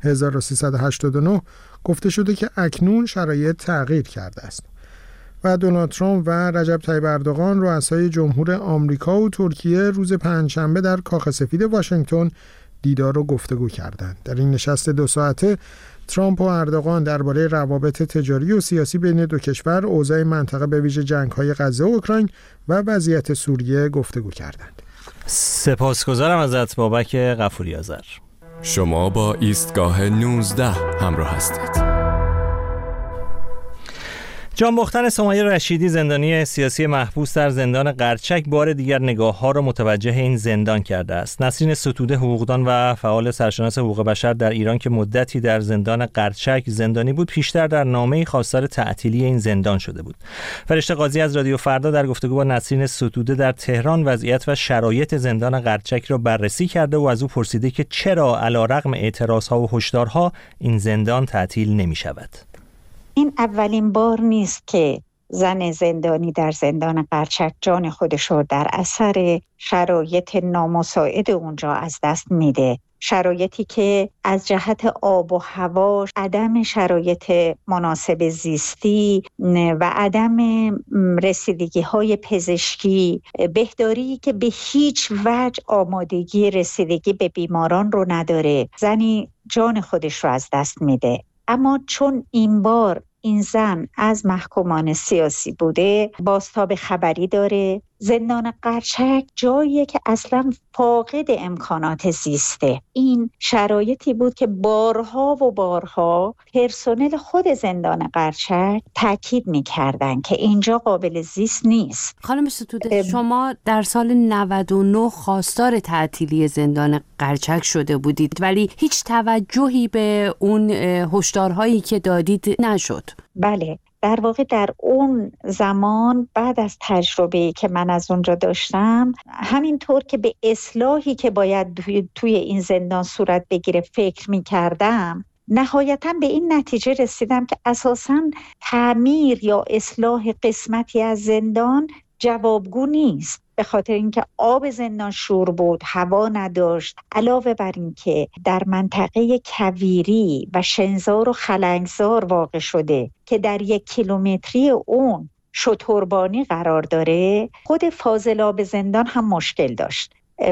1389 گفته شده که اکنون شرایط تغییر کرده است. و دونالد ترامپ و رجب طیب اردوغان رؤسای جمهور آمریکا و ترکیه روز پنجشنبه در کاخ سفید واشنگتن دیدار و گفتگو کردند. در این نشست 2 ساعته ترامپ و اردوغان درباره روابط تجاری و سیاسی بین دو کشور، اوضاع منطقه به ویژه جنگ‌های غزه و اوکراین و وضعیت سوریه گفتگو کردند. سپاسگزارم ازت بابک غفوری آذر. شما با ایستگاه 19 همراه هستید. جان باختن سمیه رشیدی، زندانی سیاسی محبوس در زندان قرچک، بار دیگر نگاه‌ها را متوجه این زندان کرده است. نسرین ستوده، حقوقدان و فعال سرشناس حقوق بشر در ایران که مدتی در زندان قرچک زندانی بود، پیشتر در نامه‌ای خواستار تعطیلی این زندان شده بود. فرشته قاضی از رادیو فردا در گفتگو با نسرین ستوده در تهران وضعیت و شرایط زندان قرچک را بررسی کرده و از او پرسیده که چرا علیرغم اعتراضها و هشدارها این زندان تعطیل نمی‌شود. این اولین بار نیست که زن زندانی در زندان قرچک جان خودش رو در اثر شرایط نامساعد اونجا از دست میده. شرایطی که از جهت آب و هوا، عدم شرایط مناسب زیستی و عدم رسیدگی‌های پزشکی، بهداری که به هیچ وجه آمادگی رسیدگی به بیماران رو نداره، زنی جان خودش رو از دست میده. اما چون این بار این زن از محکومان سیاسی بوده، بازتاب خبری داره. زندان قرچک جاییه که اصلا فاقد امکانات زیسته. این شرایطی بود که بارها و بارها پرسنل خود زندان قرچک تاکید می‌کردن که اینجا قابل زیست نیست. خانم ستوده، شما در سال 99 خواستار تعطیلی زندان قرچک شده بودید، ولی هیچ توجهی به اون هشدارهایی که دادید نشد. بله، در واقع در اون زمان بعد از تجربه‌ای که من از اونجا داشتم، همینطور که به اصلاحی که باید توی این زندان صورت بگیره فکر می‌کردم، نهایتاً به این نتیجه رسیدم که اساساً تعمیر یا اصلاح قسمتی از زندان جوابگو نیست، به خاطر اینکه آب زندان شور بود، هوا نداشت. علاوه بر این که در منطقه کویری و شنزار و خلنگزار واقع شده که در 1 کیلومتری اون شتربانی قرار داره، خود فاضلاب زندان هم مشکل داشت.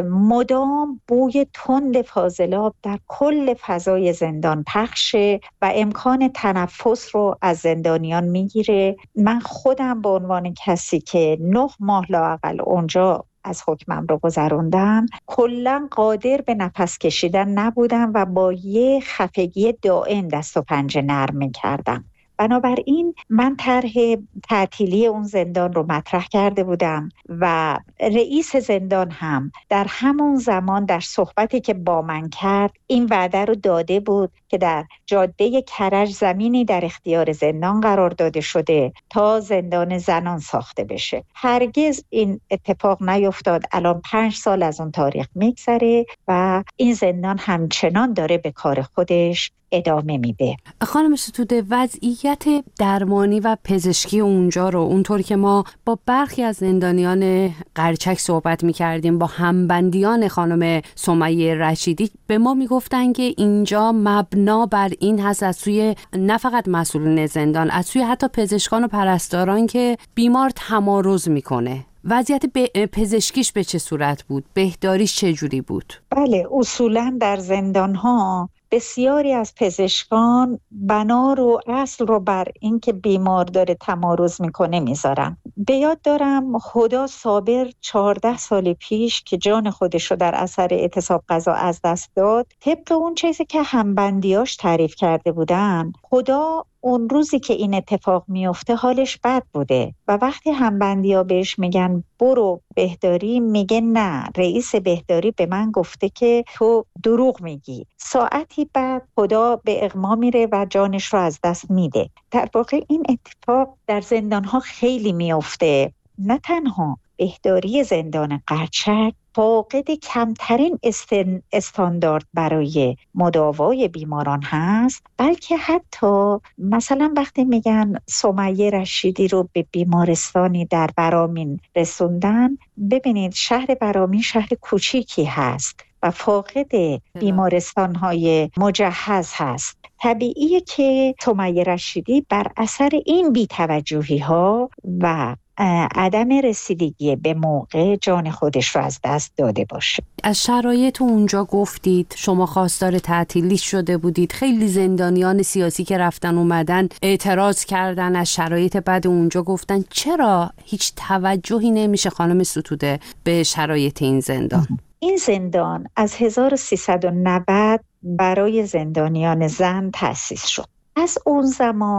مدام بوی تند فاضلاب در کل فضای زندان پخشه و امکان تنفس رو از زندانیان میگیره. من خودم به عنوان کسی که 9 ماه لااقل اونجا از حکمم رو گذروندم، کلاً قادر به نفس کشیدن نبودم و با یه خفگی دائم دست و پنجه نرم می‌کردم. بنابراین من طرح تعطیلی اون زندان رو مطرح کرده بودم و رئیس زندان هم در همون زمان در صحبتی که با من کرد این وعده رو داده بود که در جاده کرج زمینی در اختیار زندان قرار داده شده تا زندان زنان ساخته بشه. هرگز این اتفاق نیفتاد. الان 5 سال از اون تاریخ میگذره و این زندان همچنان داره به کار خودش ادامه میده. خانم ستوده، وضعیت درمانی و پزشکی اونجا رو اونطور که ما با برخی از زندانیان قرچک صحبت میکردیم، با همبندیان خانم سمیه رشیدی، به ما میگفتن که اینجا مبنا بر این هست از سوی نه فقط مسئولین زندان، از سوی حتی پزشکان و پرستاران که بیمار تمارض میکنه. وضعیت پزشکیش به چه صورت بود؟ بهداریش چه جوری بود؟ بله، اصولاً در زندان‌ها بسیاری از پزشکان بنا رو اصل رو بر اینکه بیمار داره تمارض میکنه میذارن. به یاد دارم هدی صابر 14 سال پیش که جان خودش رو در اثر اعتصاب غذا از دست داد، طبق اون چیزی که همبندیاش تعریف کرده بودن، هدی اون روزی که این اتفاق میفته حالش بد بوده و وقتی همبندی‌ها بهش میگن برو بهداری، میگه نه، رئیس بهداری به من گفته که تو دروغ میگی. ساعتی بعد خدا به اغما میره و جانش رو از دست میده. در واقع این اتفاق در زندان‌ها خیلی میفته. نه تنها بهداری زندان قرچک فاقد کمترین استاندارد برای مداوای بیماران هست، بلکه حتی مثلا وقتی میگن سمیه رشیدی رو به بیمارستانی در برامین رسوندن، ببینید شهر برامین شهر کوچیکی هست و فاقد بیمارستان‌های مجهز هست. طبیعیه که سمیه رشیدی بر اثر این بی‌توجهی‌ها و عدم رسیدگی به موقع جان خودش رو از دست داده باشه. از شرایط اونجا گفتید، شما خواستار تعطیلی شده بودید، خیلی زندانیان سیاسی که رفتن اومدن اعتراض کردن از شرایط بعد اونجا، گفتن چرا هیچ توجهی نمیشه خانم ستوده به شرایط این زندان؟ این زندان از 1390 برای زندانیان زن تأسیس شد. از اون زمان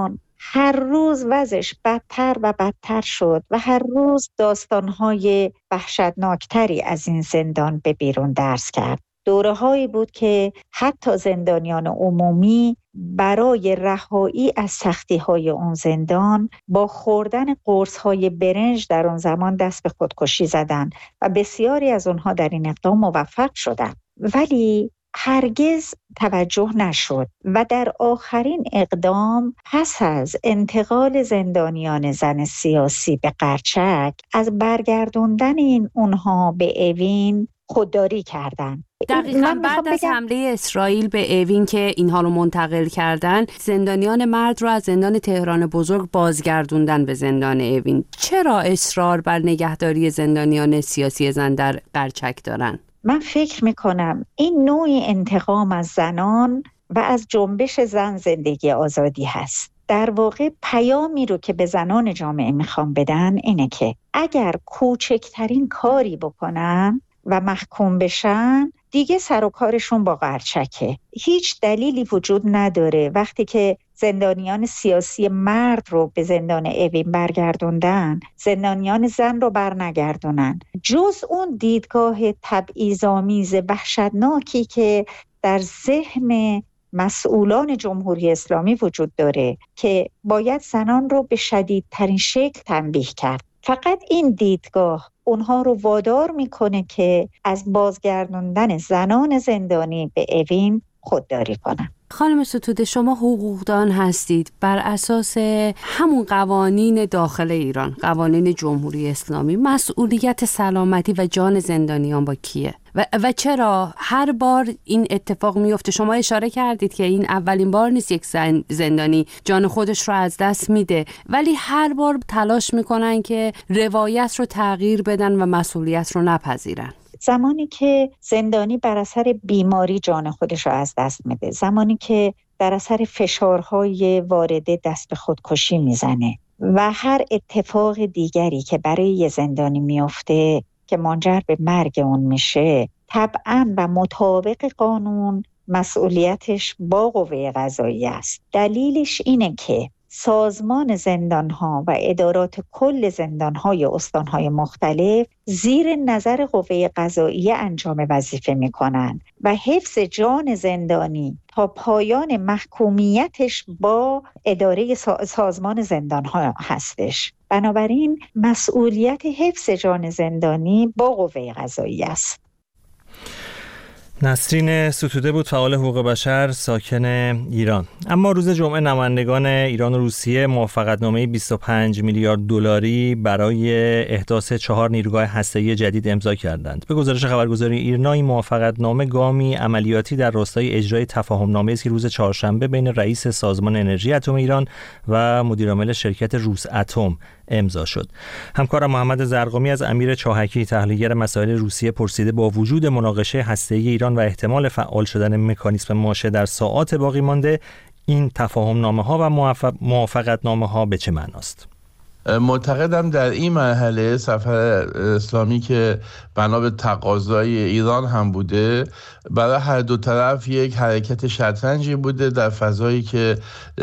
هر روز وضعش بدتر و بدتر شد و هر روز داستان‌های وحشتناکتری از این زندان به بیرون درس کرد. دوره‌هایی بود که حتی زندانیان عمومی برای رهایی از سختی‌های اون زندان با خوردن قرص‌های برنج در اون زمان دست به خودکشی زدن و بسیاری از اونها در این اقدام موفق شدند. ولی هرگز توجه نشد و در آخرین اقدام پس از انتقال زندانیان زن سیاسی به قرچک از برگردوندن اونها به اوین خودداری کردند. دقیقاً بعد از حمله اسرائیل به اوین که اینها رو منتقل کردن، زندانیان مرد رو از زندان تهران بزرگ بازگردوندن به زندان اوین. چرا اصرار بر نگهداری زندانیان سیاسی زن در قرچک دارن؟ من فکر میکنم این نوعی انتقام از زنان و از جنبش زن زندگی آزادی هست. در واقع پیامی رو که به زنان جامعه میخوام بدن اینه که اگر کوچکترین کاری بکنن و محکوم بشن، دیگه سر و کارشون با قرچکه. هیچ دلیلی وجود نداره وقتی که زندانیان سیاسی مرد رو به زندان اوین برگردوندن، زندانیان زن رو برنگردونن، جز اون دیدگاه تبعیض‌آمیز وحشتناکی که در ذهن مسئولان جمهوری اسلامی وجود داره که باید زنان رو به شدیدترین شکل تنبیه کرد. فقط این دیدگاه اونها رو وادار میکنه که از بازگردوندن زنان زندانی به اوین خودداری کنن. خانم ستوده، شما حقوقدان هستید. بر اساس همون قوانین داخل ایران، قوانین جمهوری اسلامی، مسئولیت سلامتی و جان زندانیان با کیه؟ و چرا هر بار این اتفاق میفته؟ شما اشاره کردید که این اولین بار نیست یک زندانی جان خودش رو از دست میده، ولی هر بار تلاش میکنن که روایت رو تغییر بدن و مسئولیت رو نپذیرن. زمانی که زندانی بر اثر بیماری جان خودش رو از دست میده، زمانی که در اثر فشارهای وارده دست به خودکشی میزنه و هر اتفاق دیگری که برای یه زندانی میفته که منجر به مرگ اون میشه، طبعاً و مطابق قانون مسئولیتش با قوه قضاییه است. دلیلش اینه که سازمان زندان‌ها و ادارات کل زندان‌های استان‌های مختلف زیر نظر قوه قضاییه انجام وظیفه می‌کنند و حفظ جان زندانی تا پایان محکومیتش با اداره سازمان زندان‌ها هستش. بنابراین مسئولیت حفظ جان زندانی با قوه قضاییه است. نسرین ستوده بود، فعال حقوق بشر ساکن ایران. اما روز جمعه نمایندگان ایران و روسیه موافقتنامه 25 میلیارد دلاری برای احداث 4 نیروگاه هسته‌ای جدید امضا کردند. به گزارش خبرگزاری ایرنا، این موافقتنامه گامی عملیاتی در راستای اجرای تفاهم‌نامه است که روز چهارشنبه بین رئیس سازمان انرژی اتم ایران و مدیرعامل شرکت روساتم امضا شد. همکارم محمد زرقامی از امیر چاهکی، تحلیلگر مسائل روسیه، پرسیده با وجود مناقشه هسته‌ای ایران و احتمال فعال شدن مکانیزم ماشه در ساعات باقی مانده، این تفاهم‌نامه‌ها و موافقتنامه‌ها به چه معناست؟ معتقدم در این مرحله سفر اسلامی که بنا به تقاضای ایران هم بوده، برای هر دو طرف یک حرکت شطرنجی بوده در فضایی که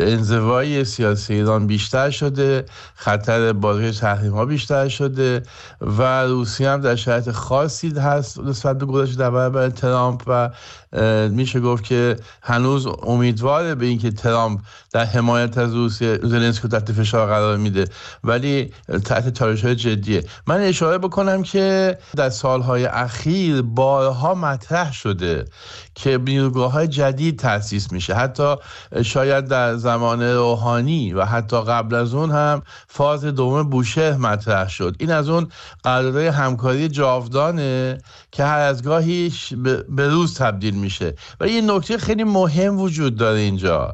انزوای سیاسی ایران بیشتر شده، خطر بازگشت تحریم‌ها بیشتر شده و روسیه هم در شرایط خاصی هست نسبت به گذشته در برابر ترامپ و میشه گفت که هنوز امیدواره به اینکه ترامپ در حمایت از روسیه زلنسکی رو تحت فشار قرار میده، ولی تحت چالش‌های جدیه. من اشاره بکنم که در سالهای اخیر بارها مطرح شده که نیروگاه‌های جدید تأسیس میشه. حتی شاید در زمان روحانی و حتی قبل از اون هم فاز دوم بوشهر مطرح شد. این از اون قرارداد همکاری جاودانه که هر از گاهی به روز تبدیل میشه. و یه نکته خیلی مهم وجود داره اینجا.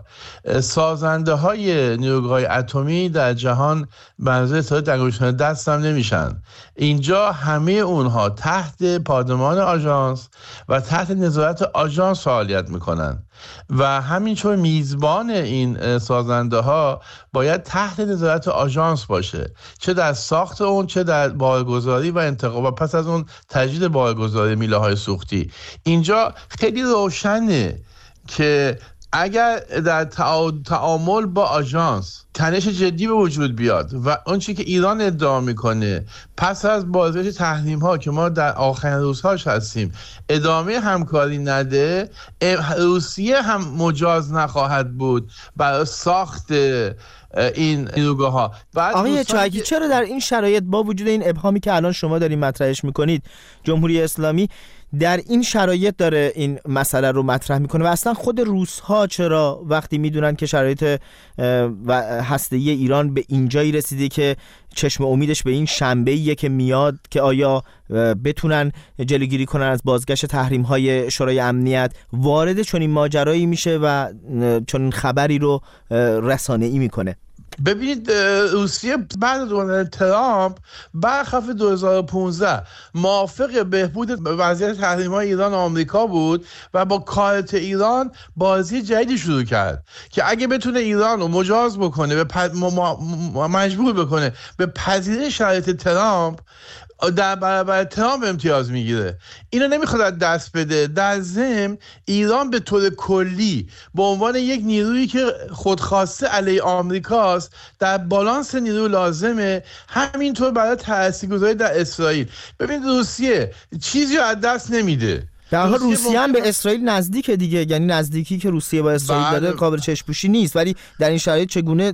سازنده های نیروگاه‌های اتمی در جهان بنظر اطلاعات انگشتان دست هم نمیشن. اینجا همه اونها تحت پادمان آژانس و تحت نظارت آژانس فعالیت میکنن و همینطور میزبان این سازنده ها باید تحت نظارت آژانس باشه، چه در ساخت اون، چه در بارگذاری و انتقال و پس از اون تجدید بارگذاری میله های سوختی. اینجا خیلی روشنه که اگر در تعامل با آژانس تنش جدی به وجود بیاد و اون چیزی که ایران ادعا میکنه پس از بازگشت تحریم ها که ما در آخرین روزهاش هستیم ادامه همکاری نده، روسیه هم مجاز نخواهد بود برای ساخت این نیروگاه ها. آقای چاهکی، چرا در این شرایط با وجود این ابهامی که الان شما دارین مطرحش میکنید جمهوری اسلامی در این شرایط داره این مسئله رو مطرح میکنه و اصلا خود روس‌ها چرا وقتی میدونن که شرایط هسته‌ای ایران به اینجایی رسیده که چشم امیدش به این شنبه‌ایه که میاد که آیا بتونن جلوگیری کنن از بازگشت تحریم‌های شورای امنیت، وارد چنین ماجرایی میشه و چنین خبری رو رسانه‌ای میکنه؟ ببینید روسیه بعد از اومدن ترامپ برخلاف 2015 موافق بهبود وضعیت تحریم‌های ایران و آمریکا بود و با کارت ایران بازی جدیدی شروع کرد که اگه بتونه ایران رو مجاز بکنه مجبور بکنه به پذیرش شرایط ترامپ، در برابر ترامپ امتیاز میگیره. اینو نمیخواد از دست بده. در ضمن ایران به طور کلی به عنوان یک نیرویی که خودخواسته علیه آمریکاست در بالانس نیرو لازمه، همینطور برای تاثیرگذاری در اسرائیل. ببین روسیه چیزی رو از دست نمیده. در حال روسیه هم به اسرائیل نزدیکه دیگه، یعنی نزدیکی که روسیه با اسرائیل داره قابل چشم‌پوشی نیست، ولی در این شرایط چگونه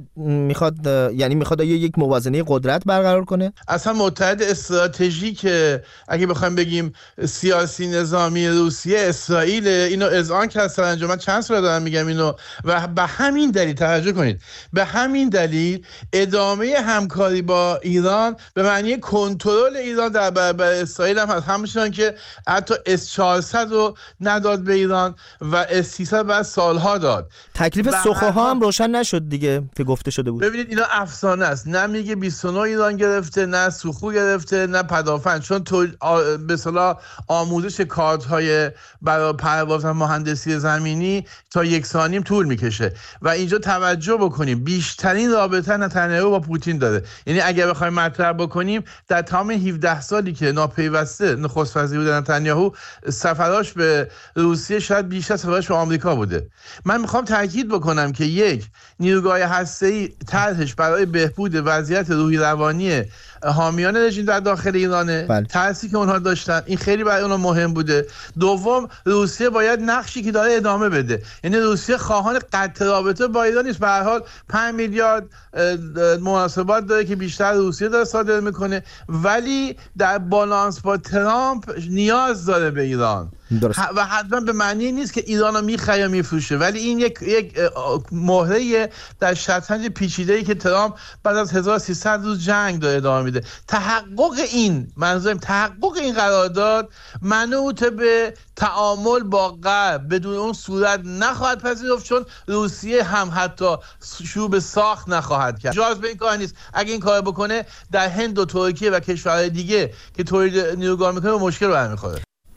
میخواد یک موازنه قدرت برقرار کنه؟ اصلا متحد استراتژیک اگه بخوایم بگیم سیاسی نظامی روسیه اسرائیل، اینو اذعان کرد سرانجام. من چند سال دارم میگم اینو و به همین دلیل توجه کنید، به همین دلیل ادامه همکاری با ایران به معنی کنترل ایران در برابر اسرائیل هم هست، همچنان که حتی S-400 رو نداد به ایران و S-300 بعد سالها داد. تکلیف سخوها هم روشن نشد دیگه که گفته شده بود. ببینید اینا افسانه است، نه میگه 29 ایران گرفته، نه سوخو گرفته، نه پدافند، چون به اصطلاح آموزش کادرهای برای پرواز مهندسی زمینی تا 1 سال طول میکشه و اینجا توجه بکنیم بیشترین رابطه نتانیاهو با پوتین داره. یعنی اگه بخوایم مطرح بکنیم در تمام 17 سالی که ناپیوسته نخست وزیر بود نتانیاهو، سفراش به روسیه شاید بیشتر سفراش به آمریکا بوده. من میخوام تاکید بکنم که یک نیروگاه هسته‌ای طرحش برای بهبود وضعیت روحی روانی حامیان رژیم در داخل ایرانه، تأثیری که اونها داشتن این خیلی برای اونها مهم بوده. دوم روسیه باید نقشی که داره ادامه بده، یعنی روسیه خواهان قطع رابطه با ایران نیست. به هر حال 5 میلیارد مناسبات داره که بیشتر روسیه داره صادر میکنه، ولی در بالانس با ترامپ نیاز داره به ایران و حتما به معنی نیست که ایران رو میخره یا میفروشه، ولی این یک مهره در شطرنج پیچیده‌ای که ترامپ بعد از 1300 روز جنگ داره ادامه میده. تحقق این قرارداد منوط به تعامل با غرب بدون اون صورت نخواهد پذیرفت، چون روسیه هم حتی شروع به ساخت نخواهد کرد. جاز به این کار نیست. اگه این کار بکنه در هند و ترکیه و کشورهای دیگه که تولید نیروگاه میکنه به مشکل برمیخوره.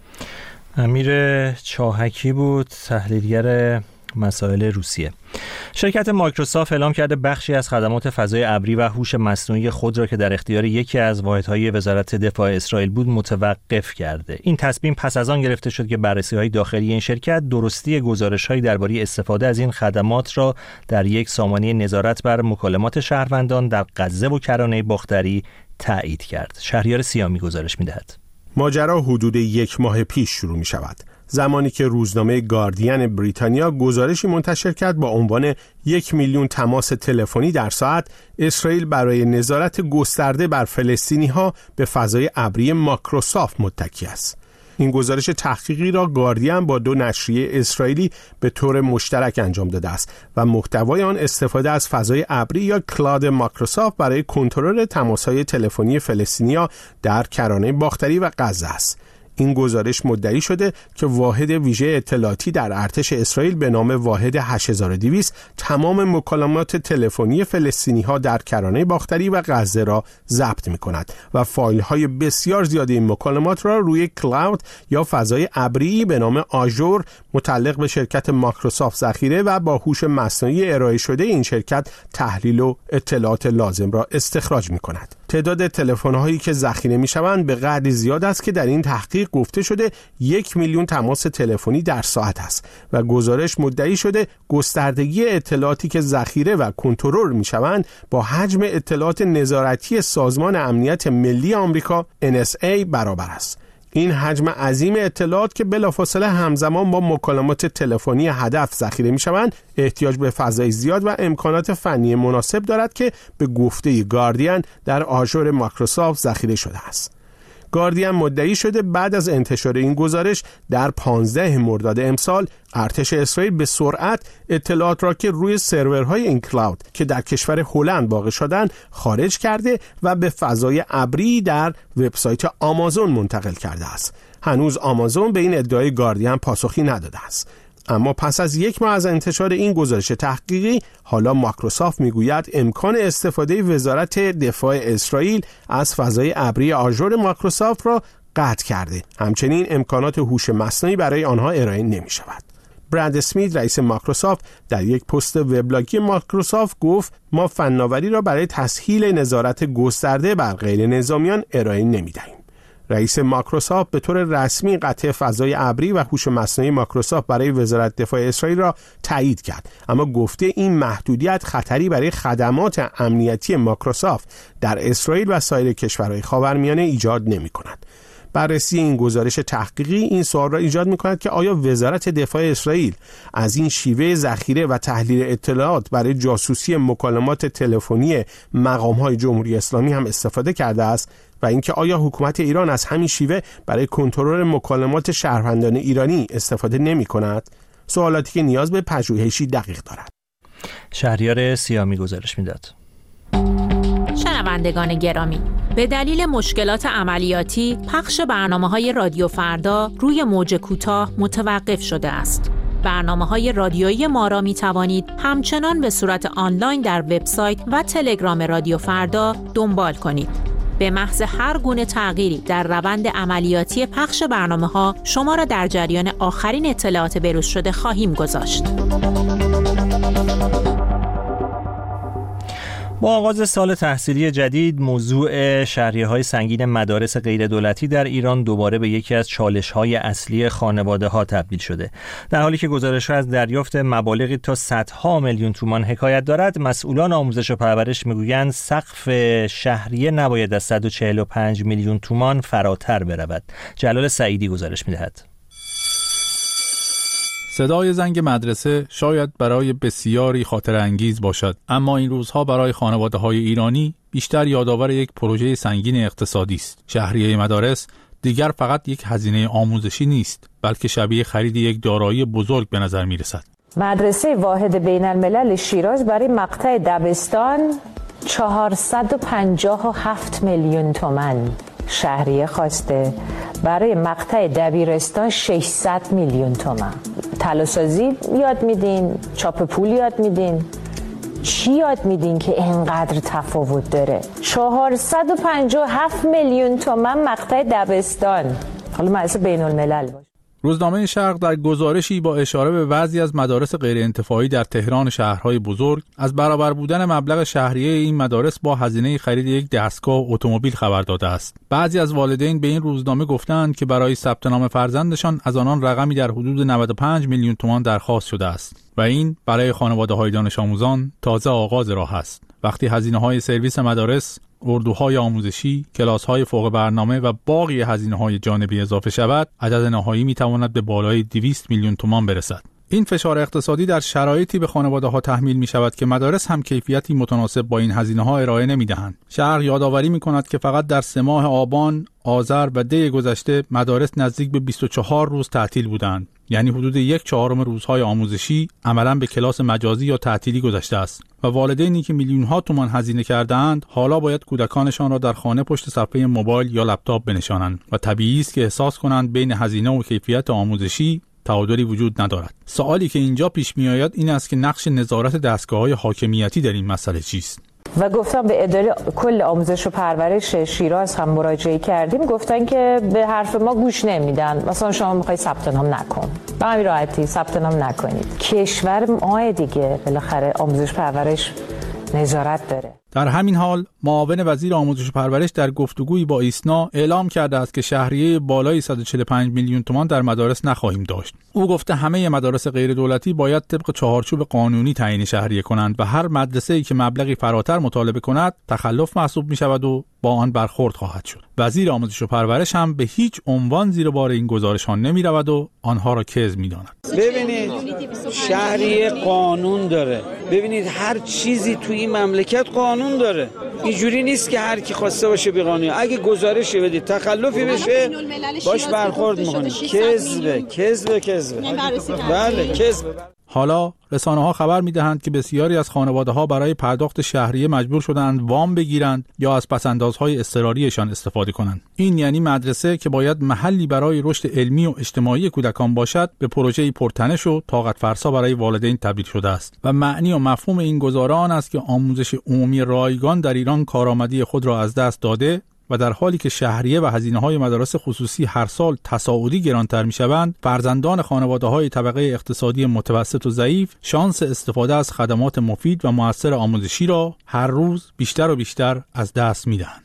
امیر چاهکی بود، تحلیلگر مسائل روسیه. شرکت مایکروسافت اعلام کرده بخشی از خدمات فضای ابری و هوش مصنوعی خود را که در اختیار یکی از واحدهای وزارت دفاع اسرائیل بود متوقف کرده. این تصمیم پس از آن گرفته شد که بررسی‌های داخلی این شرکت درستی گزارش‌های درباره استفاده از این خدمات را در یک سامانه نظارت بر مکالمات شهروندان در غزه و کرانه باختری تایید کرد. شهریار سیامی گزارش می‌دهد. ماجرا حدود 1 ماه پیش شروع می شود، زمانی که روزنامه گاردین بریتانیا گزارشی منتشر کرد با عنوان 1 میلیون تماس تلفنی در ساعت اسرائیل برای نظارت گسترده بر فلسطینی‌ها به فضای ابری مایکروسافت متکی است. این گزارش تحقیقی را گاردین با 2 نشریه اسرائیلی به طور مشترک انجام داده است و محتوای آن استفاده از فضای ابری یا کلاود مایکروسافت برای کنترل تماس‌های تلفنی فلسطینی‌ها در کرانه باختری و غزه است. این گزارش مدعی شده که واحد ویژه اطلاعاتی در ارتش اسرائیل به نام واحد 8200 تمام مکالمات تلفنی فلسطینی‌ها در کرانه باختری و غزه را ضبط می‌کند و فایل‌های بسیار زیادی این مکالمات را روی کلاود یا فضای ابری به نام آژور متعلق به شرکت مایکروسافت ذخیره و با هوش مصنوعی ارائه شده این شرکت تحلیل و اطلاعات لازم را استخراج می‌کند. تعداد تلفن‌هایی که ذخیره می‌شوند به قدری زیاد است که در این تحقیق گفته شده 1 میلیون تماس تلفنی در ساعت است و گزارش مدعی شده گستردگی اطلاعاتی که ذخیره و کنترل می‌شوند با حجم اطلاعات نظارتی سازمان امنیت ملی آمریکا NSA برابر است. این حجم عظیم اطلاعات که بلافاصله همزمان با مکالمات تلفنی هدف ذخیره می‌شوند احتیاج به فضای زیاد و امکانات فنی مناسب دارد که به گفته گاردین در آژور مایکروسافت ذخیره شده است. گاردین مدعی شده بعد از انتشار این گزارش در 15 مرداد امسال ارتش اسرائیل به سرعت اطلاعات را که روی سرورهای این کلاود که در کشور هلند واقع شدند خارج کرده و به فضای ابری در وبسایت آمازون منتقل کرده است. هنوز آمازون به این ادعای گاردین پاسخی نداده است. اما پس از 1 ماه از انتشار این گزارش تحقیقی، حالا مایکروسافت میگوید امکان استفاده وزارت دفاع اسرائیل از فضای ابری آژور مایکروسافت را قطع کرده. همچنین امکانات هوش مصنوعی برای آنها ارائه نمی شود. براد اسمیت رئیس مایکروسافت در یک پست وبلاگی مایکروسافت گفت ما فناوری را برای تسهیل نظارت گسترده بر غیر نظامیان ارائه نمی دهیم. رئیس مایکروسافت به طور رسمی قطع فضای ابری و هوش مصنوعی مایکروسافت برای وزارت دفاع اسرائیل را تایید کرد، اما گفته این محدودیت خطری برای خدمات امنیتی مایکروسافت در اسرائیل و سایر کشورهای خاورمیانه ایجاد نمی‌کند. بررسی این گزارش تحقیقی این سوال را ایجاد می‌کند که آیا وزارت دفاع اسرائیل از این شیوه ذخیره و تحلیل اطلاعات برای جاسوسی مکالمات تلفنی مقام‌های جمهوری اسلامی هم استفاده کرده است و اینکه آیا حکومت ایران از همین شیوه برای کنترل مکالمات شهروندان ایرانی استفاده نمی‌کند؟ سوالاتی که نیاز به پژوهشی دقیق دارد. شهریار سیامی گزارش می‌داد. شنوندگان گرامی، به دلیل مشکلات عملیاتی پخش برنامه‌های رادیو فردا روی موج کوتاه متوقف شده است. برنامه‌های رادیویی ما را می‌توانید همچنان به صورت آنلاین در وبسایت و تلگرام رادیو فردا دنبال کنید. به محض هر گونه تغییری در روند عملیاتی پخش برنامه‌ها شما را در جریان آخرین اطلاعات بروز شده خواهیم گذاشت. با آغاز سال تحصیلی جدید، موضوع شهریه‌های سنگین مدارس غیردولتی در ایران دوباره به یکی از چالش‌های اصلی خانواده‌ها تبدیل شده. در حالی که گزارش‌ها از دریافت مبالغی تا صدها میلیون تومان حکایت دارد، مسئولان آموزش و پرورش میگویند سقف شهریه نباید از 145 میلیون تومان فراتر برود. جلال سعیدی گزارش می‌دهد. صدای زنگ مدرسه شاید برای بسیاری خاطر انگیز باشد، اما این روزها برای خانواده‌های ایرانی بیشتر یادآور یک پروژه سنگین اقتصادی است. شهریه مدارس دیگر فقط یک هزینه آموزشی نیست، بلکه شبیه خرید یک دارایی بزرگ به نظر می‌رسد. مدرسه واحد بین الملل شیراز برای مقطع دبستان 457 میلیون تومان شهریه خواسته، برای مقطع دبیرستان 600 میلیون تومان. طلاسازی یاد میدین، چاپ پول یاد میدین، چی یاد میدین که اینقدر تفاوت داره؟ 457 میلیون تومان مقطع دبستان، حالا مدرسه بین الملل باشه. روزنامه شرق در گزارشی با اشاره به بعضی از مدارس غیرانتفاعی در تهران شهرهای بزرگ از برابر بودن مبلغ شهریه این مدارس با هزینه خرید یک دستگاه اتومبیل خبر داده است. بعضی از والدین به این روزنامه گفتند که برای ثبت نام فرزندشان از آنان رقمی در حدود 95 میلیون تومان درخواست شده است و این برای خانواده‌های دانش آموزان تازه آغاز راه است. وقتی هزینه‌های سرویس مدارس، اردوهای آموزشی، کلاس‌های فوق برنامه و باقی هزینه‌های جانبی اضافه شود، عدد نهایی می‌تواند به بالای 200 میلیون تومان برسد. این فشار اقتصادی در شرایطی به خانواده‌ها تحمیل می‌شود که مدارس هم کیفیتی متناسب با این هزینه‌ها ارائه نمی‌دهند. شهر یادآوری می‌کند که فقط در 3 ماه آبان، آذر و دی گذشته مدارس نزدیک به 24 روز تعطیل بودند. یعنی حدود 1/4 روزهای آموزشی عملاً به کلاس مجازی یا تعطیلی گذشته است و والدینی که میلیون‌ها تومان هزینه کرده‌اند حالا باید کودکانشان را در خانه پشت صفحه موبایل یا لپتاپ بنشانند و طبیعی است که احساس کنند بین هزینه و کیفیت آموزشی تعادلی وجود ندارد. سوالی که اینجا پیش میآید این است که نقش نظارت دستگاه‌های حاکمیتی در این مسئله چیست؟ و گفتم به اداره کل آموزش و پرورش شیراز هم مراجعه کردیم، گفتن که به حرف ما گوش نمیدن. مثلا شما میخوای ثبت نام نکن، به همین راحتی ثبت نام نکنید. کشور ما دیگه بالاخره آموزش پرورش نظارت داره. در همین حال معاون وزیر آموزش و پرورش در گفتگویی با ایسنا اعلام کرده است که شهریه بالای 145 میلیون تومان در مدارس نخواهیم داشت. او گفته همه مدارس غیر دولتی باید طبق چهارچوب قانونی تعیین شهریه کنند و هر مدرسه‌ای که مبلغی فراتر مطالبه کند تخلف محسوب می شود و با آن برخورد خواهد شد. وزیر آموزش و پرورش هم به هیچ عنوان زیر بار این گزارش‌ها نمی‌رود و آنها را کذب می‌داند. ببینید شهریه قانون داره. ببینید هر چیزی توی این مملکت قانون داره. اینجوری نیست که هر کی خواسته باشه بی قانونی. اگه گزارشی بدید تخلفی بشه باش برخورد می‌کنید. کذب. بله کذب. حالا رسانه‌ها خبر می‌دهند که بسیاری از خانواده‌ها برای پرداخت شهریه مجبور شدند وام بگیرند یا از پس‌اندازهای اضطراریشان استفاده کنند. این یعنی مدرسه که باید محلی برای رشد علمی و اجتماعی کودکان باشد به پروژه‌ای پرتنش و طاقت فرسا برای والدین تبدیل شده است و معنی و مفهوم این گزاره آن است که آموزش عمومی رایگان در ایران کارآمدی خود را از دست داده و در حالی که شهریه و هزینه‌های مدارس خصوصی هر سال تصاعدی گرانتر می‌شوند، فرزندان خانواده‌های طبقه اقتصادی متوسط و ضعیف شانس استفاده از خدمات مفید و مؤثر آموزشی را هر روز بیشتر و بیشتر از دست می‌دهند.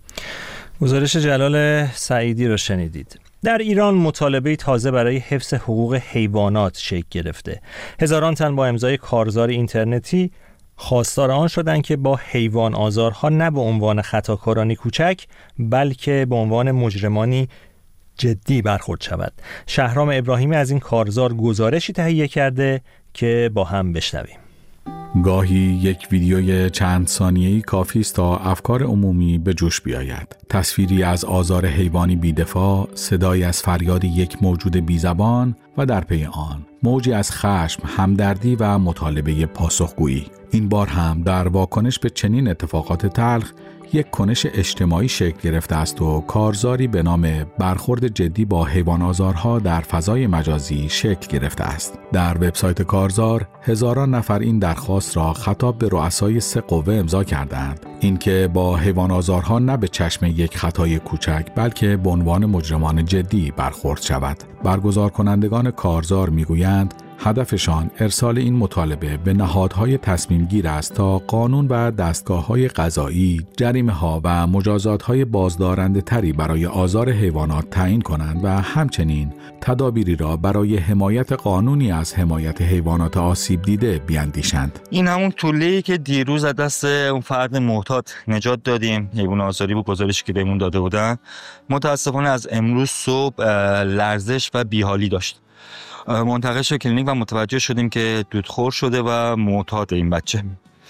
گزارش جلال سعیدی را شنیدید. در ایران مطالبه تازه برای حفظ حقوق حیوانات شکل گرفته. هزاران تن با امضای کارزار اینترنتی خواستار آن شدند که با حیوان آزارها نه به عنوان خطاکارانی کوچک بلکه به عنوان مجرمانی جدی برخورد شود. شهرام ابراهیمی از این کارزار گزارشی تهیه کرده که با هم بشنویم. گاهی یک ویدیوی چند ثانیه‌ای کافی است تا افکار عمومی به جوش بیاید. تصویری از آزار حیوانی بی‌دفاع، صدایی از فریاد یک موجود بی‌زبان و در پی آن موجی از خشم، همدردی و مطالبه پاسخگویی. این بار هم در واکنش به چنین اتفاقات تلخ یک کنش اجتماعی شکل گرفته است و کارزاری به نام برخورد جدی با حیوان آزارها در فضای مجازی شکل گرفته است. در وبسایت کارزار هزاران نفر این درخواست را خطاب به رؤسای 3 قوه امضا کردند. اینکه با حیوان آزارها نه به چشم یک خطای کوچک بلکه به عنوان مجرمان جدی برخورد شود. برگزار کنندگان کارزار میگویند هدفشان ارسال این مطالبه به نهادهای تصمیم گیر است تا قانون و دستگاه‌های قضایی جریمه‌ها و مجازات‌های بازدارنده تری برای آزار حیوانات تعیین کنند و همچنین تدابیری را برای حمایت قانونی از حمایت حیوانات آسیب دیده بیاندیشند. این همون طوله‌ای که دیروز از دست اون فرد معتاد نجات دادیم، حیوان آزاری بود، گزارشی که بهمون داده بودن. متأسفانه از امروز صبح لرزش و بیحالی داشت. منتقل شد کلینیک و متوجه شدیم که دودخور شده و معتاد این بچه.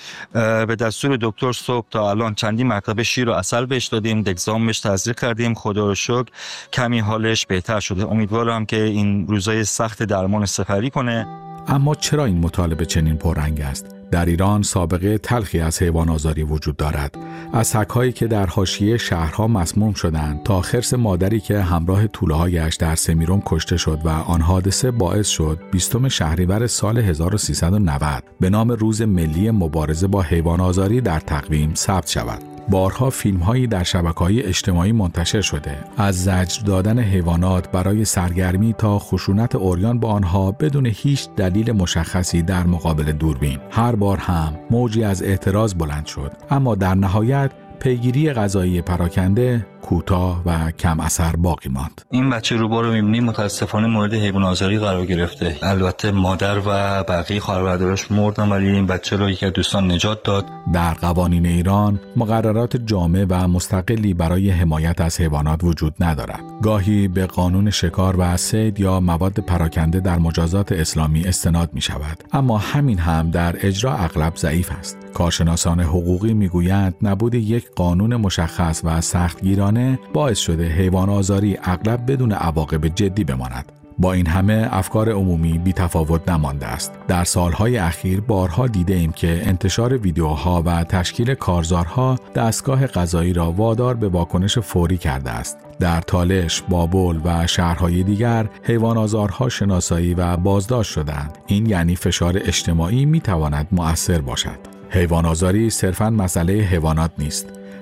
به دستور دکتر صبح تا الان چندین مرتبه شیر و عسل بهش دادیم، دگزام بهش تزریق کردیم. خدا رو شکر کمی حالش بهتر شده. امیدوارم که این روزای سخت درمان سپری کنه. اما چرا این مطالبه چنین پررنگ است؟ در ایران سابقه تلخی از حیوان آزاری وجود دارد. از سگ‌هایی که در حاشیه شهرها مسموم شدند تا خرس مادری که همراه توله‌هایش در سمیرون کشته شد و آن حادثه باعث شد 20 شهریور سال 1390 به نام روز ملی مبارزه با حیوان آزاری در تقویم ثبت شود. بارها فیلم‌هایی در شبکه‌های اجتماعی منتشر شده از زجر دادن حیوانات برای سرگرمی تا خشونت عریان با آنها بدون هیچ دلیل مشخصی در مقابل دوربین. هر بار هم موجی از اعتراض بلند شد، اما در نهایت پیگیری قضایی پراکنده کوتاه و کم اثر باقی ماند. این بچه روبا رو می‌بینیم متأسفانه مورد حیوان آزاری قرار گرفته. البته مادر و بقیه خانواده‌اش مردن ولی این بچه رو یکی از دوستان نجات داد. در قوانین ایران مقررات جامع و مستقلی برای حمایت از حیوانات وجود ندارد. گاهی به قانون شکار و صید یا مواد پراکنده در مجازات اسلامی استناد می‌شود، اما همین هم در اجرا اغلب ضعیف است. کارشناسان حقوقی می‌گویند نبود یک قانون مشخص و سختگیرانه باعث شده حیوان آزاری اغلب بدون عواقب جدی بماند. با این همه افکار عمومی بی تفاوت نمانده است. در سالهای اخیر بارها دیده ایم که انتشار ویدیوها و تشکیل کارزارها دستگاه قضایی را وادار به واکنش فوری کرده است. در تالش، بابل و شهرهای دیگر حیوان آزارها شناسایی و بازداشت شدند. این یعنی فشار اجتماعی می تواند مؤثر باشد. حیوان آزاری صرفاً مسئله حیوانات نیست.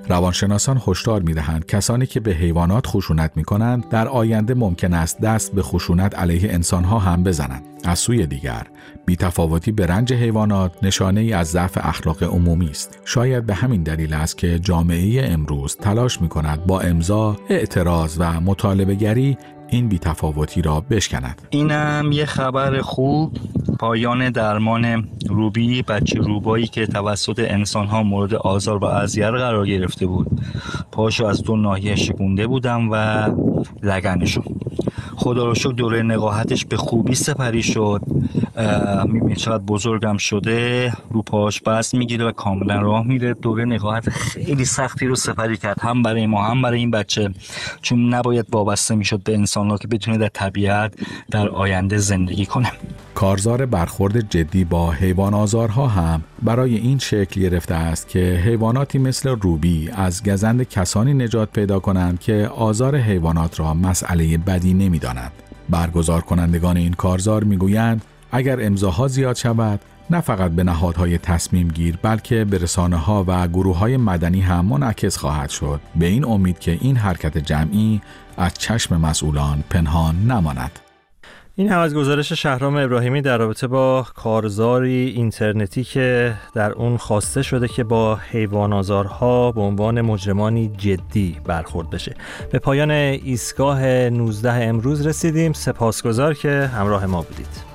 روانشناسان هشدار می‌دهند کسانی که به حیوانات خشونت می‌کنند در آینده ممکن است دست به خشونت علیه انسان‌ها هم بزنند. از سوی دیگر بی‌تفاوتی به رنج حیوانات نشانه‌ای از ضعف اخلاق عمومی است. شاید به همین دلیل است که جامعه امروز تلاش می‌کند با امضا، اعتراض و مطالبه‌گری این بی‌تفاوتی را بشکند. اینم یه خبر خوب، پایان درمان روبی، بچه روبایی که توسط انسان‌ها مورد آزار و اذیت قرار گرفته بود. پاشو از 2 ناحیه شکونده بودم و لگنشو. خدا رو شکر دوره نقاهتش به خوبی سپری شد. میبینید چقدر بزرگم شده، رو پاش بست میگیره و کاملا راه میره. دوره نقاهت خیلی سختی رو سپری کرد، هم برای ما هم برای این بچه، چون نباید وابسته میشد به انسان‌ها که بتونه در طبیعت در آینده زندگی کنه. کارزار برخورد جدی با حیوان آزارها هم برای این شکل گرفته است که حیواناتی مثل روبی از گزند کسانی نجات پیدا کنند که آزار حیوانات را مسئله بدی نمی‌دانند. برگزار کنندگان این کارزار میگویند اگر امضاها زیاد شود، نه فقط به نهادهای تصمیم گیر بلکه به رسانه‌ها و گروه‌های مدنی هم منعکس خواهد شد، به این امید که این حرکت جمعی از چشم مسئولان پنهان نماند. این هم از گزارش شهرام ابراهیمی در رابطه با کارزاری اینترنتی که در اون خواسته شده که با حیوان آزارها به عنوان مجرمانی جدی برخورد بشه. به پایان ایستگاه 19 امروز رسیدیم. سپاسگزار که همراه ما بودید.